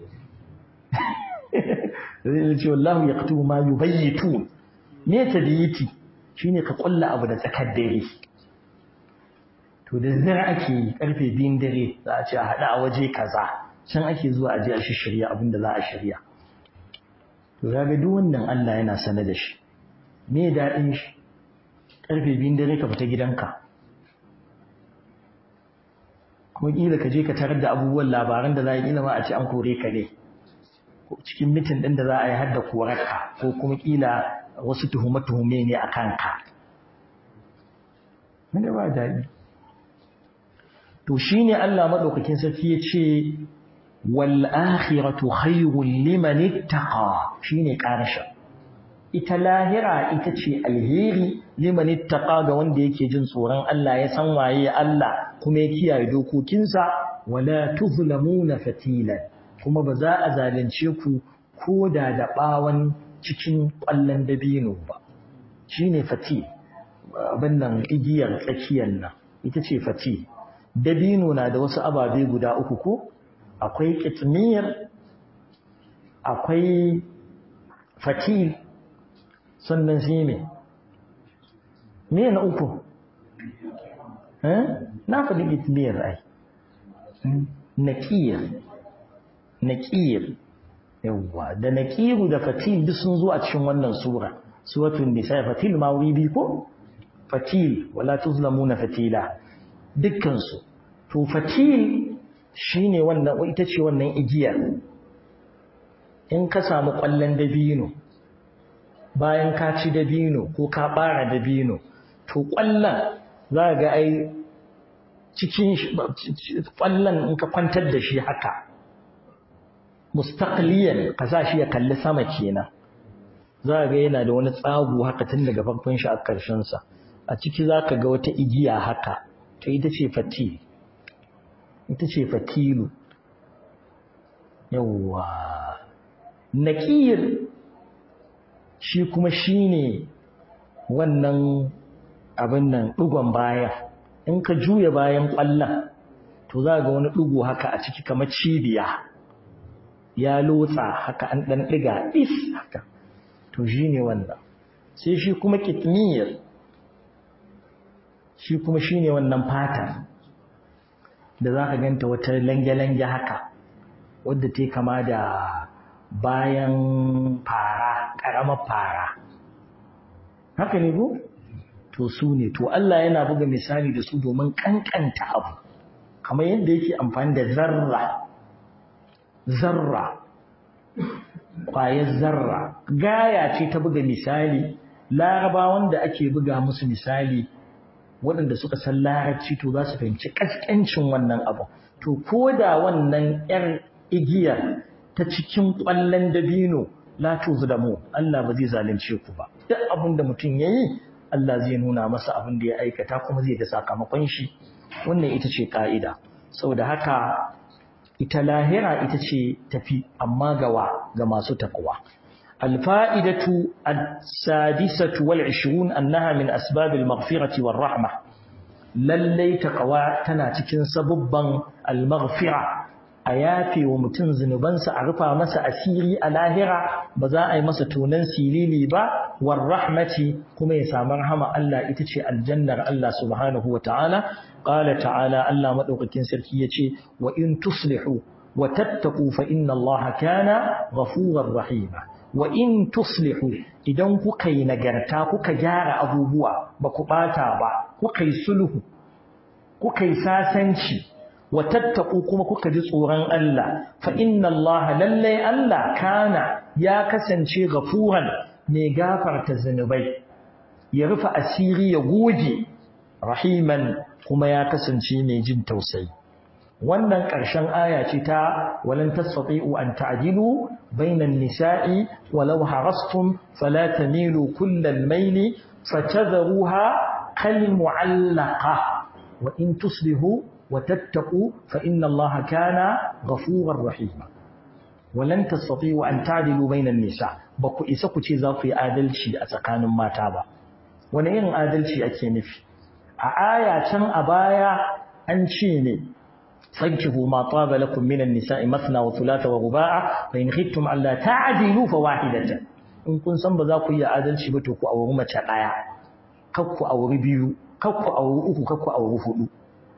zai ce wallahu yaktubu ma yubayyitun me tadiyiti shine ka kulla abu da tsakar dare to da zira ake yi karfe 2 dare za a ce a hada a waje kaza can ake zuwa a je a shirya abin da za a shirya to ga duk wannan Allah yana sanar da shi me daɗin shi karfe 2 dare ka fita gidanka kuma kila ka je ka tarar da abubuwan labaran da za a yi ilima a ce an kore ka ne cikin mitin ɗin da za a yi har da korarka ko kuma kila wasu tuhume-tuhume ne a kanka wanda ba daɗi to shine Allah madaukakin sarki ya ce wal akhiratu khayrun liman ittaqa shine karshen ita lahira ita ce alheri liman ittaqa ga wanda yake jin tsoron Allah ya san waye Allah kuma ya kiyaye dokokinsa wala tuzlamuna fatilan kuma ba za a zalunce ku koda da bawan cikin ƙwallon dabino ba shine fatil abin nan igiyar tsakiyar nan ita ce fatil dabino na da wasu ababe guda uku ko akwai kitmir akwai fatil sannan sai me na uku na faɗi kitmir ai naqir yawa da naqiru da fatil duk sun zo a cikin wannan sura suratul nisa fatil ma wuri bi ko fatil wala tuzlamuna fatila dukkan su to fatil shine wannan ita ce wannan igiyar in ka samu ƙwallon dabino bayan ka ci dabino ko ka bara dabino to ƙwallon za ga ai cikin ƙwallon in ka kwantar da shi haka mustaqliyan ka sa shi ya kalli sama kenan za ga yana da wani tsago haka tun daga farkon shi a ƙarshen sa a ciki za ka ga wata igiya haka to ita ce fatil ita ce fatilu yawwa naqir shi kuma shine wannan abin nan dugon baya in ka juya bayan ƙwallon to za ga wani dugo haka a ciki kamar cibiya ya lotsa haka an dan diga is haka to shine wannan sai shi kuma kitmir shi kuma shine wannan fata da za ka ganta wata lange-lange haka wadda ta kama da bayan fara ƙaramar fara haka ne ko to su ne to Allah yana buga misali da su domin kankanta abu kamar yadda yake amfani da zarra ƙwayar zarra gaya ce ta buga misali larabawan da ake buga musu misali waɗanda suka san larabci to za su fahimci ƙasƙancin wannan abu to ko da wannan 'yar igiyar ta cikin ƙwallon dabino la tuzlamu Allah ba zai zalunce ku ba duk abin da mutum yayi Allah zai nuna masa abin da ya aikata kuma zai da sakamakon shi wannan ita ce ka'ida saboda haka ita lahira ita ce tafi amma ga masu takwa الفائدة السادسة والعشرون أنها من أسباب المغفرة والرحمة للي تقوى تناتكين سببا المغفرة أيافي ومتنزن بنس أعرفها مسا أسيري الآهرة بزاء مسا توننسي ليلي با والرحمة كما يسامرهم ألا إتشي الجنة ألا سبحانه وتعالى قال تعالى ألا مدوقكين سركية وإن تصلحوا وتتقوا فإن الله كان غفورا رحيما wa in tuslihu idan kuka yi nagarta kuka gyara abubuwa ba ku bata ba kuka yi sulhu kuka yi sasanci wa tattaku kuma kuka ji tsoron Allah fa inna Allah lallai Allah kana ya kasance gafuran mai gafarta zunubai ya rufe asiri ya goge rahiman kuma ya kasance mai jin tausayi wannan ƙarshen aya ce ta walan tastati'u an ta'dilu bainan nisa'i walau harastum fala tamilu kullal mayli fatadharuha kal mu'allaqa wa in tuslihu wa tattaqu fa inna Allaha kana ghafurar rahima walan tastati'u an ta'dilu bainan nisa ba ku isa ku ce za ku yi adalci a tsakanin mata ba wani irin adalci ake nufi a aya can a baya an ce ne فانكحوا ما طاب لكم من النساء مثنى وثلاث ورباع فإن خفتم ألا تعدلوا فواحدة in kun san ba za ku yi adalci ba to ku auri mace daya kar ku auri biyu kar ku auri uku kar ku auri hudu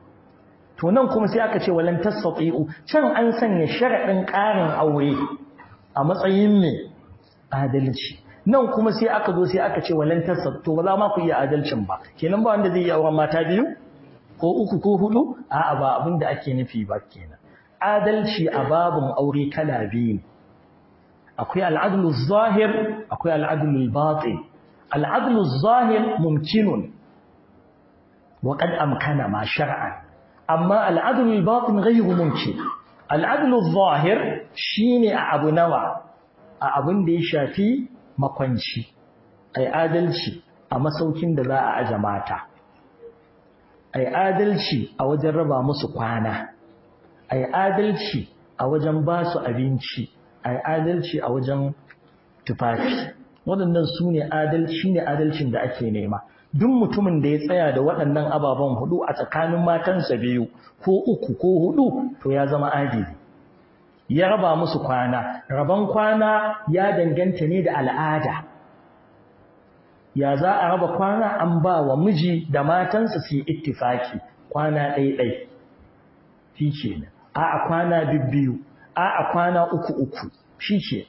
to nan kuma sai aka ce walan tasati'u can an sanya sharadin ƙarin aure a matsayin me adalci nan kuma sai aka zo sai aka ce walan tasattu ba za ma ku iya adalcin ba kenan ba wanda zai yi auren mata biyu ko uku ko hudu a'a ba abin da ake nufi ba kenan adalci a babun aure kala biyu ne akwai al'adlu zahir akwai al'adlu batin al'adlu zahir mumkinun wa qad amkana ma shar'an amma al'adlu batin ghayru mumkin al'adlu zahir shine a abu nawa a abin da ya shafi makwanci ai adalci a masaukin da za a aje mata ai adalci a wajen raba musu kwana ai adalci a wajen ba su abinci ai adalci a wajen tufafi waɗannan su ne adalci ne adalcin da ake nema duk mutumin da ya tsaya da waɗannan ababen hudu a tsakanin matansa biyu ko uku ko hudu to ya zama adili ya raba musu kwana raban kwana ya danganta ne da al'ada ya za a raba kwana an ba wa miji da matansa su yi ittifaki kwana ɗaiɗai shi ke a kwana bibbiyu a kwana uku shi ke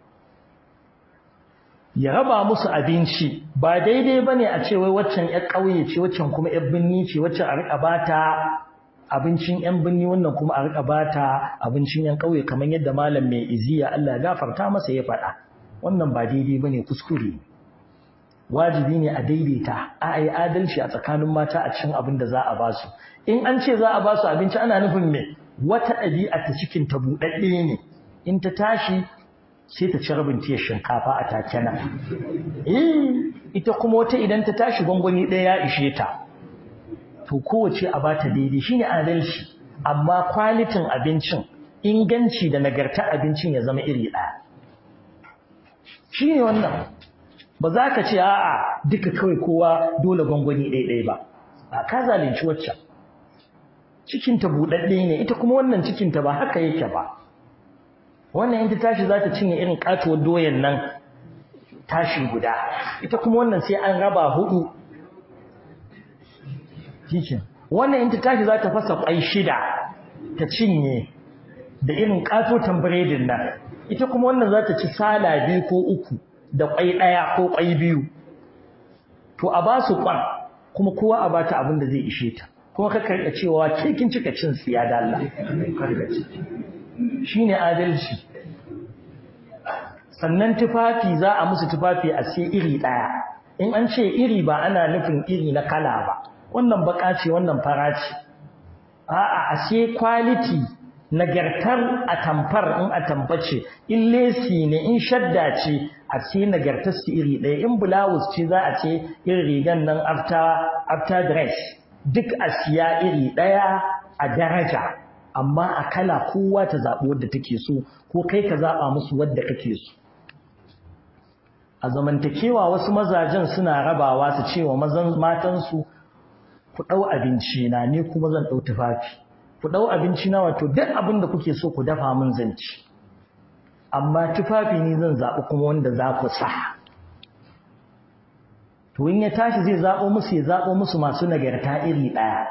ya raba musu abinci ba daidai ba ne a ce wai waccan 'yar ƙauye ce waccan kuma 'yar birni ce waccan a riƙa bata abincin 'yan birni wannan kuma a riƙa bata abincin 'yan ƙauye kamar yadda malam mai iziya Allah ya gafarta masa ya faɗa wannan ba daidai ba ne kuskure ne wajibi ne a daidaita a yi adalci a tsakanin mata a cikin abin da za a ba su in an ce za a ba su abinci ana nufin me wata ɗabi'a ta cikin ta buɗaɗɗe ne in ta tashi sai ta ci rabin tiyar shinkafa a take nan ita kuma wata idan ta tashi gwangwani ɗaya ya ishe ta to kowace a bata daidai shine adalci amma kwalitin abincin inganci da nagarta abincin ya zama iri ɗaya shine wannan ba za ka ce a'a duka kawai kowa dole gwangwani ɗaya ba a ka zalunci waccan cikinta buɗaɗɗe ne ita kuma wannan cikinta ba haka yake ba wannan in ta tashi za ta cinye irin katuwar doyan nan tashi guda ita kuma wannan sai an raba hudu cikin wannan in ta tashi za ta fasa kwai 6 ta cinye da irin katotan biredin nan ita kuma wannan za ta ci sala 2 ko 3 da kwai 1 ko kwai 2 to a ba su kwan kuma kowa a bata abin da zai ishe ta kuma ka karɓa cewa ke kin cika cin siya da Allah shine adalci sannan tufafi za a musu tufafi a sai iri ɗaya in an ce iri ba ana nufin iri na kala ba wannan baka ce wannan fara ce a'a a sai quality nagartar atamfar in atamfa ce in lesi ne in shadda ce a sai nagartar su iri ɗaya in blouse ce za a ce irin rigan nan after dress duk a siya iri ɗaya a daraja amma a kala kowa ta zaɓi wadda take so ko kai ka zaɓa musu wadda kake so a zamantakewa wasu mazajen suna rabawa su cewa matansu ku ɗau abinci na ne kuma zan ɗau tufafi ku ɗau abinci na wato duk abin da kuke so ku dafa min zan ci amma tufafi ni zan zaɓi kuma wanda za ku sa to in ya tashi zai zaɓo musu masu nagarta iri ɗaya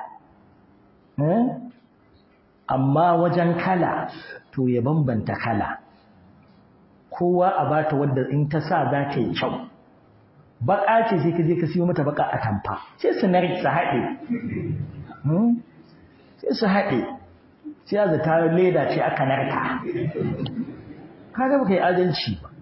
amma wajen kala to ya bambanta kala kowa a bata wadda in ta sa za ta yi kyau baka ce sai ka je ka siyo mata baka a tamfa sai su narki su haɗe sai a zata leda ce aka narka kaga baka yi adalci ba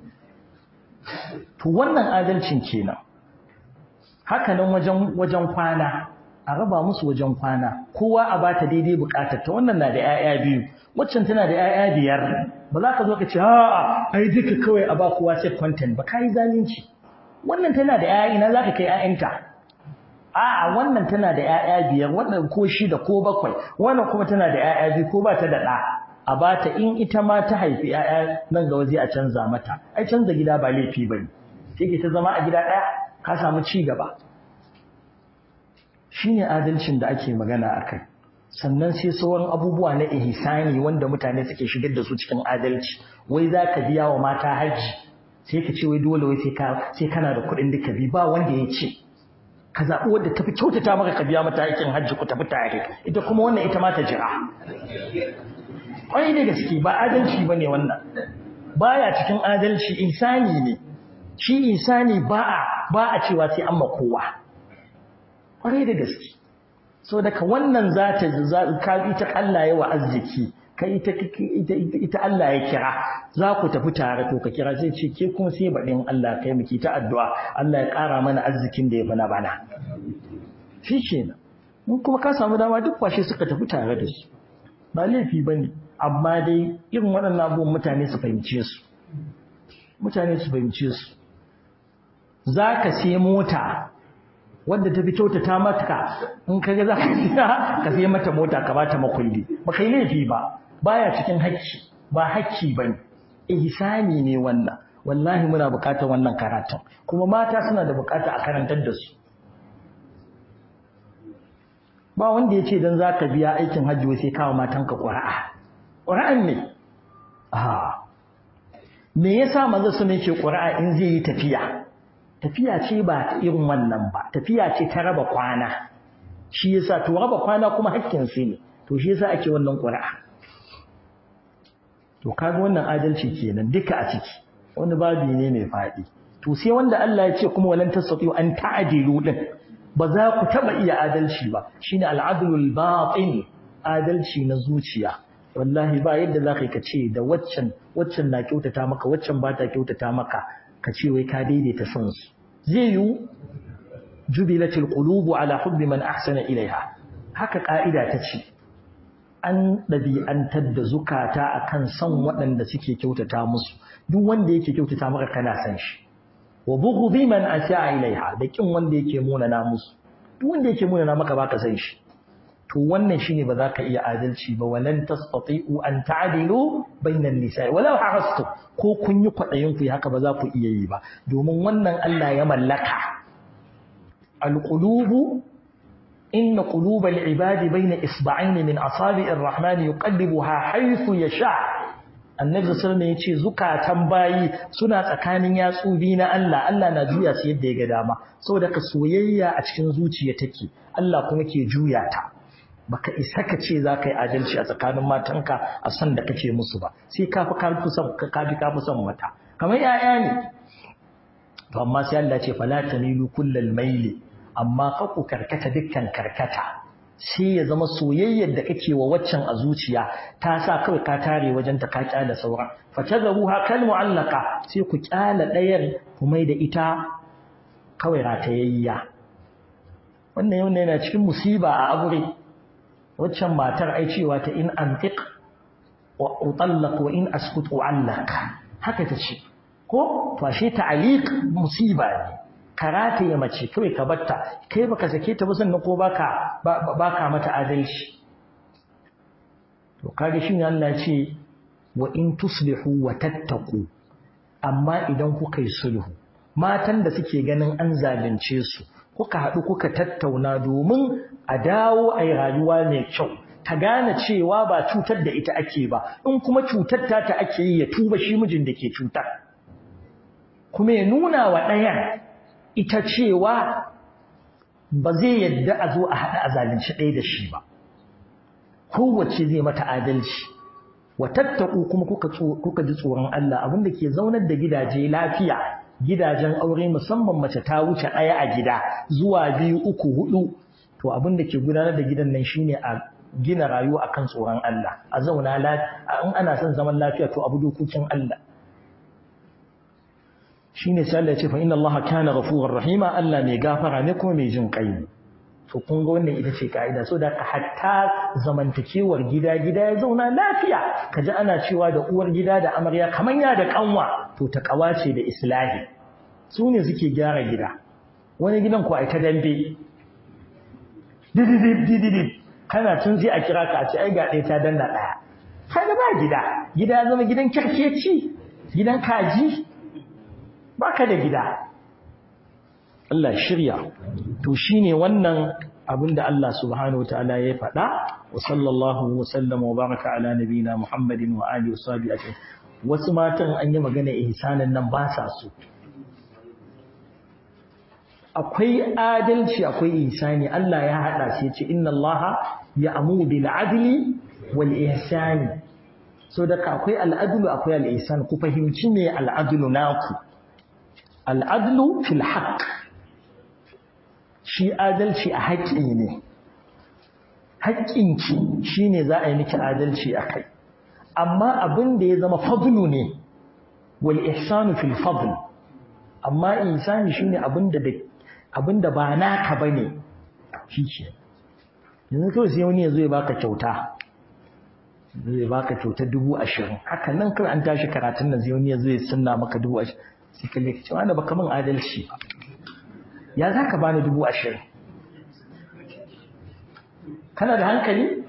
to wannan adalcin kenan haka nan wajen kwana a raba musu wajen kwana kowa a bata daidai bukatar ta wannan na da 'ya'ya 2 waccan tana da 'ya'ya 5 ba za ka zo ka ce a'a ai duka kawai a ba kowa set content ba kai zalunci wannan tana da 'ya'ya ina za ka kai 'ya'yanta a'a wannan tana da 'ya'ya 5 wannan ko 6 ko 7 wannan kuma tana da 'ya'ya 2 ko ba ta da ɗa a bata in ita ma ta haifi 'ya'ya nan ga waje a canza mata ai canza gida ba laifi bane sai ke ta zama a gida ɗaya ka samu ci gaba shine adalcin da ake magana akai sannan sai sauran abubuwa na ihsani wanda mutane suke shigar da su cikin adalci wai zaka biya wa mata haji sai ka ce wai dole wai sai kana da kuɗin duka bi ba wanda ya ce ka zaɓi wadda tafi kyautata maka ka biya mata aikin hajji ku tafi tare ita kuma wannan ita ma ta jira ƙwai da gaske ba adalci bane wannan baya cikin adalci, ihsani ne. Shi ihsani ba a cewa sai an kowa. Kwarai da gaske. So daga wannan ka ita Allah ya wa arziki, kai ita Allah ya kira, za ku tafi tare to ka kira sai ce ke kuma sai baɗin Allah kai miki ta addu'a Allah ya ƙara mana arzikin da ya fi na bana. Shi kenan. Mun kuma ka samu dama duk kwashe suka tafi tare da su. Ba laifi ba ne, amma dai irin waɗannan abubuwan mutane su fahimce su. Mutane su fahimce su. Za ka sai mota wadda ta fi kyautata maka, in ka ga za ka siya ka sai mata mota ka ba ta makulli. Ba kai laifi ba, baya cikin hakki, ba hakki ba ne. Ihsani ne wannan. Wallahi muna buƙatar wannan karatun. Kuma mata suna da buƙata a karantar da su. Ba wanda ya ce don za ka biya aikin hajji sai kawo matanka ƙura'a. Ƙura'an ne? Me yasa manzo sun yake ƙura'a in zai yi tafiya? Tafiya ce ba ta irin wannan ba, tafiya ce ta raba kwana. Shi yasa to raba kwana kuma hakkin su ne. To shi yasa ake wannan ƙura'a. To kaga wannan adalci kenan duka a ciki. Wani babi ne mai faɗi. To sai wanda Allah ya ce kuma walan tasati'u an ta'dilu din. Ba za ku taba iya adalci ba. Shine al-adlul batin, adalci na zuciya. Wallahi ba yadda za ka ce da waccan na kyautata maka, waccan ba ta kyautata maka, ka ce wai ka daidaita son su. Zai yi jubilatul qulubu ala hubbi man ahsana ilaiha. Haka ka'ida ta ce. An ɗabi'antar da zukata akan son waɗanda suke kyautata musu. Duk wanda yake kyautata maka kana san shi. Wa bughdi man asaa ilaiha, da kin wanda yake munana musu. Duk wanda yake munana maka baka san shi. To wannan shine ba za ka iya adalci ba, walan tastati'u an ta'dilu bainan nisa'i walau harastu, ko kun yi kwadayin ku haka ba za ku iya yi ba, domin wannan Allah ya mallaka. Al-qulubu inna qulubal ibadi baina isba'ain min asabi'ir rahman yuqallibuha haythu yasha. Annabi sallallahu alaihi wasallam yace zukatan bayi suna tsakanin yatsu biyu na Allah, Allah na juya su yadda ya ga dama, saboda ka soyayya a cikin zuciya take, Allah kuma ke juya ta. Baka isa ka ce za ka yi adalci a tsakanin matanka a san da kake musu ba, sai ka fi son mata, kamar 'ya'ya ne. To amma sai Allah ce fala tamilu kullal maili, amma ka ku karkata dukkan karkata, sai ya zama soyayyar da kake wa waccan a zuciya ta sa kawai ka tare wajen ta ka kyala sauran, fa tadruha kal mu'allaqa, sai ku kyala ɗayan ku mai da ita kawai ratayayya. Wannan yana cikin musiba a aure. Waccan matar ai cewa ta in antiq wa utallaq wa in askut u'allaq, haka ta ce ko to ashe ta'liq musiba ne. Karata ya mace kawai ka batta, kai baka sake ta ba sannan ko baka mata adalci. To kage shine Allah ya ce wa in tuslihu wa tattaqu, amma idan kuka yi sulhu, matan da suke ganin an zalunce su, kuka haɗu kuka tattauna domin a dawo a yi rayuwa mai kyau, ta gane cewa ba cutar da ita ake ba, in kuma cutar ta ake yi ya tuba shi mijin da ke cutar, kuma ya nuna wa ɗayan ita cewa ba zai yadda a zo a haɗa a zalunci ɗaya da shi ba, kowace zai mata adalci. Wa tattaku kuma kuka ji tsoron Allah, abinda ke zaunar da gidaje lafiya, gidajen aure musamman mace ta wuce ɗaya a gida zuwa 2, 3, 4, to abin da ke gudanar da gidan nan shine a gina rayuwa akan tsoron Allah, a zauna lafiya. In ana son zaman lafiya to abu dokokin Allah. Shine sai Allah ya ce fa inna Allah kana ghafurur rahima, Allah mai gafara ne kuma mai jin kai. To kun ga wannan ita ce kaida, so da hatta zamantakewar gida ya zauna lafiya, kaji ana cewa da uwar gida da amarya kaman ya da kanwa, to ta kawace da islahi, su ne suke gyara gida. Wani gidan ko ai ta dambe didididididid, kana tun sai a kira ka a ce ai ga ɗaya ta danna ɗaya, kaga ba gida ya zama gidan kyarkeci, gidan kaji, baka da gida. Allah shirya. To shine wannan abin da Allah subhanahu wataala ya faɗa. Wa sallallahu wa sallama wa baraka ala nabiyina Muhammadin wa alihi wa sahbihi ajma'in. Wasu matan an yi magana ihsanin nan ba sa so. Akwai adalci akwai ihsani, Allah ya haɗa sai ya ce inna Allah ya'muru bil adli wal ihsani. so da akwai al'adlu akwai al'isan ku fahimci me al'adlu naku al'adlu fil haqq shi adalci a haƙƙi ne haƙƙinki shine za a yi miki adalci a kai amma abin da ya zama fadlu ne wal ihsanu fil fadl amma ihsani shine abinda ba naka bane shike yanzu kawai sai wani yazo ya baka kyauta zai baka kyauta 20,000 haka nan kai an tashi karatun nan sai wani yazo ya sunna maka 20,000 sai kalle ka ce wani baka min adalci ya zaka bani 20,000 kana da hankali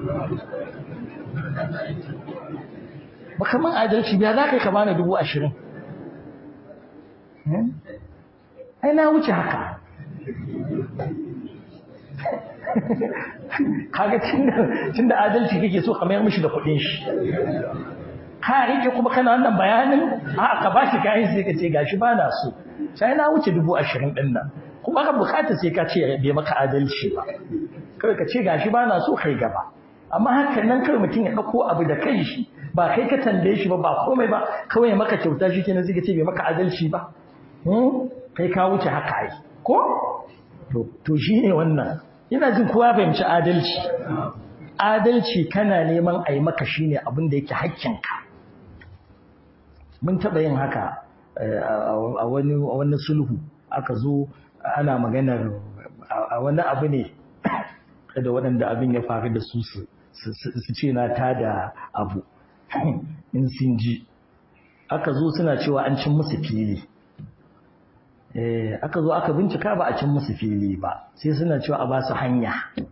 baka min adalci ya zaka ka bani 20,000 ai na wuce haka kaga tunda adalci kake so ka mayar mishi da kuɗin shi ka rike kuma kana wannan bayanin a ka bashi kayan sai ka ce gashi ba na so sai na wuce 20,000 din nan kuma ka bukata sai ka ce bai maka adalci ba kai ka ce gashi ba na so kai gaba amma hakan nan kai mutum ya dauko abu da kai shi ba kai ka tambaye shi ba komai ba kawai maka kyauta shi kenan sai ka ce bai maka adalci ba kai ka wuce haka ai ko to shine wannan ina jin kowa fahimci adalci kana neman a yi maka shine abin da yake haƙƙinka mun taɓa yin haka a wani sulhu aka zo ana maganar a wani abu ne da waɗanda abin ya faru da su ce na tada abu in sun ji aka zo suna cewa an cin musu fili aka zo aka bincika ba a cin musu fili ba sai suna cewa a ba su hanya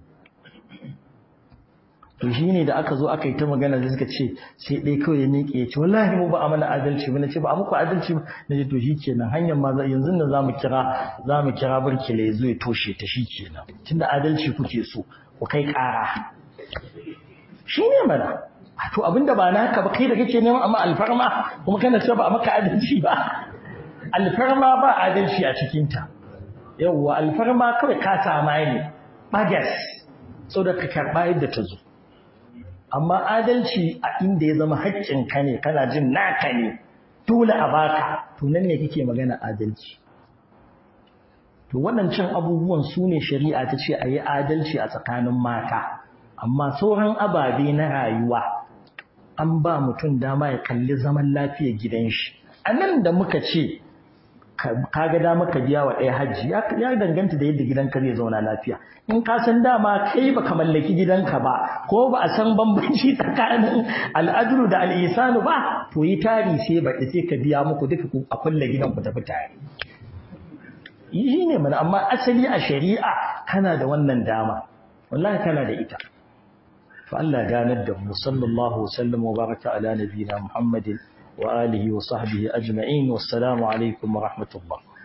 to shi ne da aka zo aka yi ta magana da suka ce sai ɗaya kawai ya miƙe ya ce wallahi mu ba a mana adalci ba na ce ba a muku adalci ba na ce to shi kenan hanyar ma yanzu nan za mu kira burkila ya zo ya toshe ta shi kenan tunda adalci kuke so ku kai ƙara shi ne mana to abinda ba naka ba kai da kake neman amma alfarma kuma kana cewa ba a maka adalci ba alfarma ba adalci a cikinta yawwa alfarma kawai ka sama ne bagas so da ka karɓa yadda ta zo amma adalci a inda ya zama haƙƙinka ne kana jin naka ne dole a baka to nan ne kake magana adalci to waɗancan abubuwan su ne shari'a ta ce a yi adalci a tsakanin mata amma sauran ababe na rayuwa an ba mutum dama ya kalli zaman lafiyar gidan shi a nan da muka ce kaga dama ka biya wa ɗaya hajji ya danganta da yadda gidanka zai zauna lafiya in ka san dama kai baka mallaki gidanka ba ko ba a san bambanci tsakanin al'adlu da al'isanu ba to yi tari sai baɗi sai ka biya muku duka ku a kulle gidan ku tafi tare yi ne mana amma asali a shari'a kana da wannan dama wallahi kana da ita fa Allah ganar da mu sallallahu wasallam wa baraka ala nabiyina Muhammadin وآله وصحبه أجمعين والسلام عليكم ورحمة الله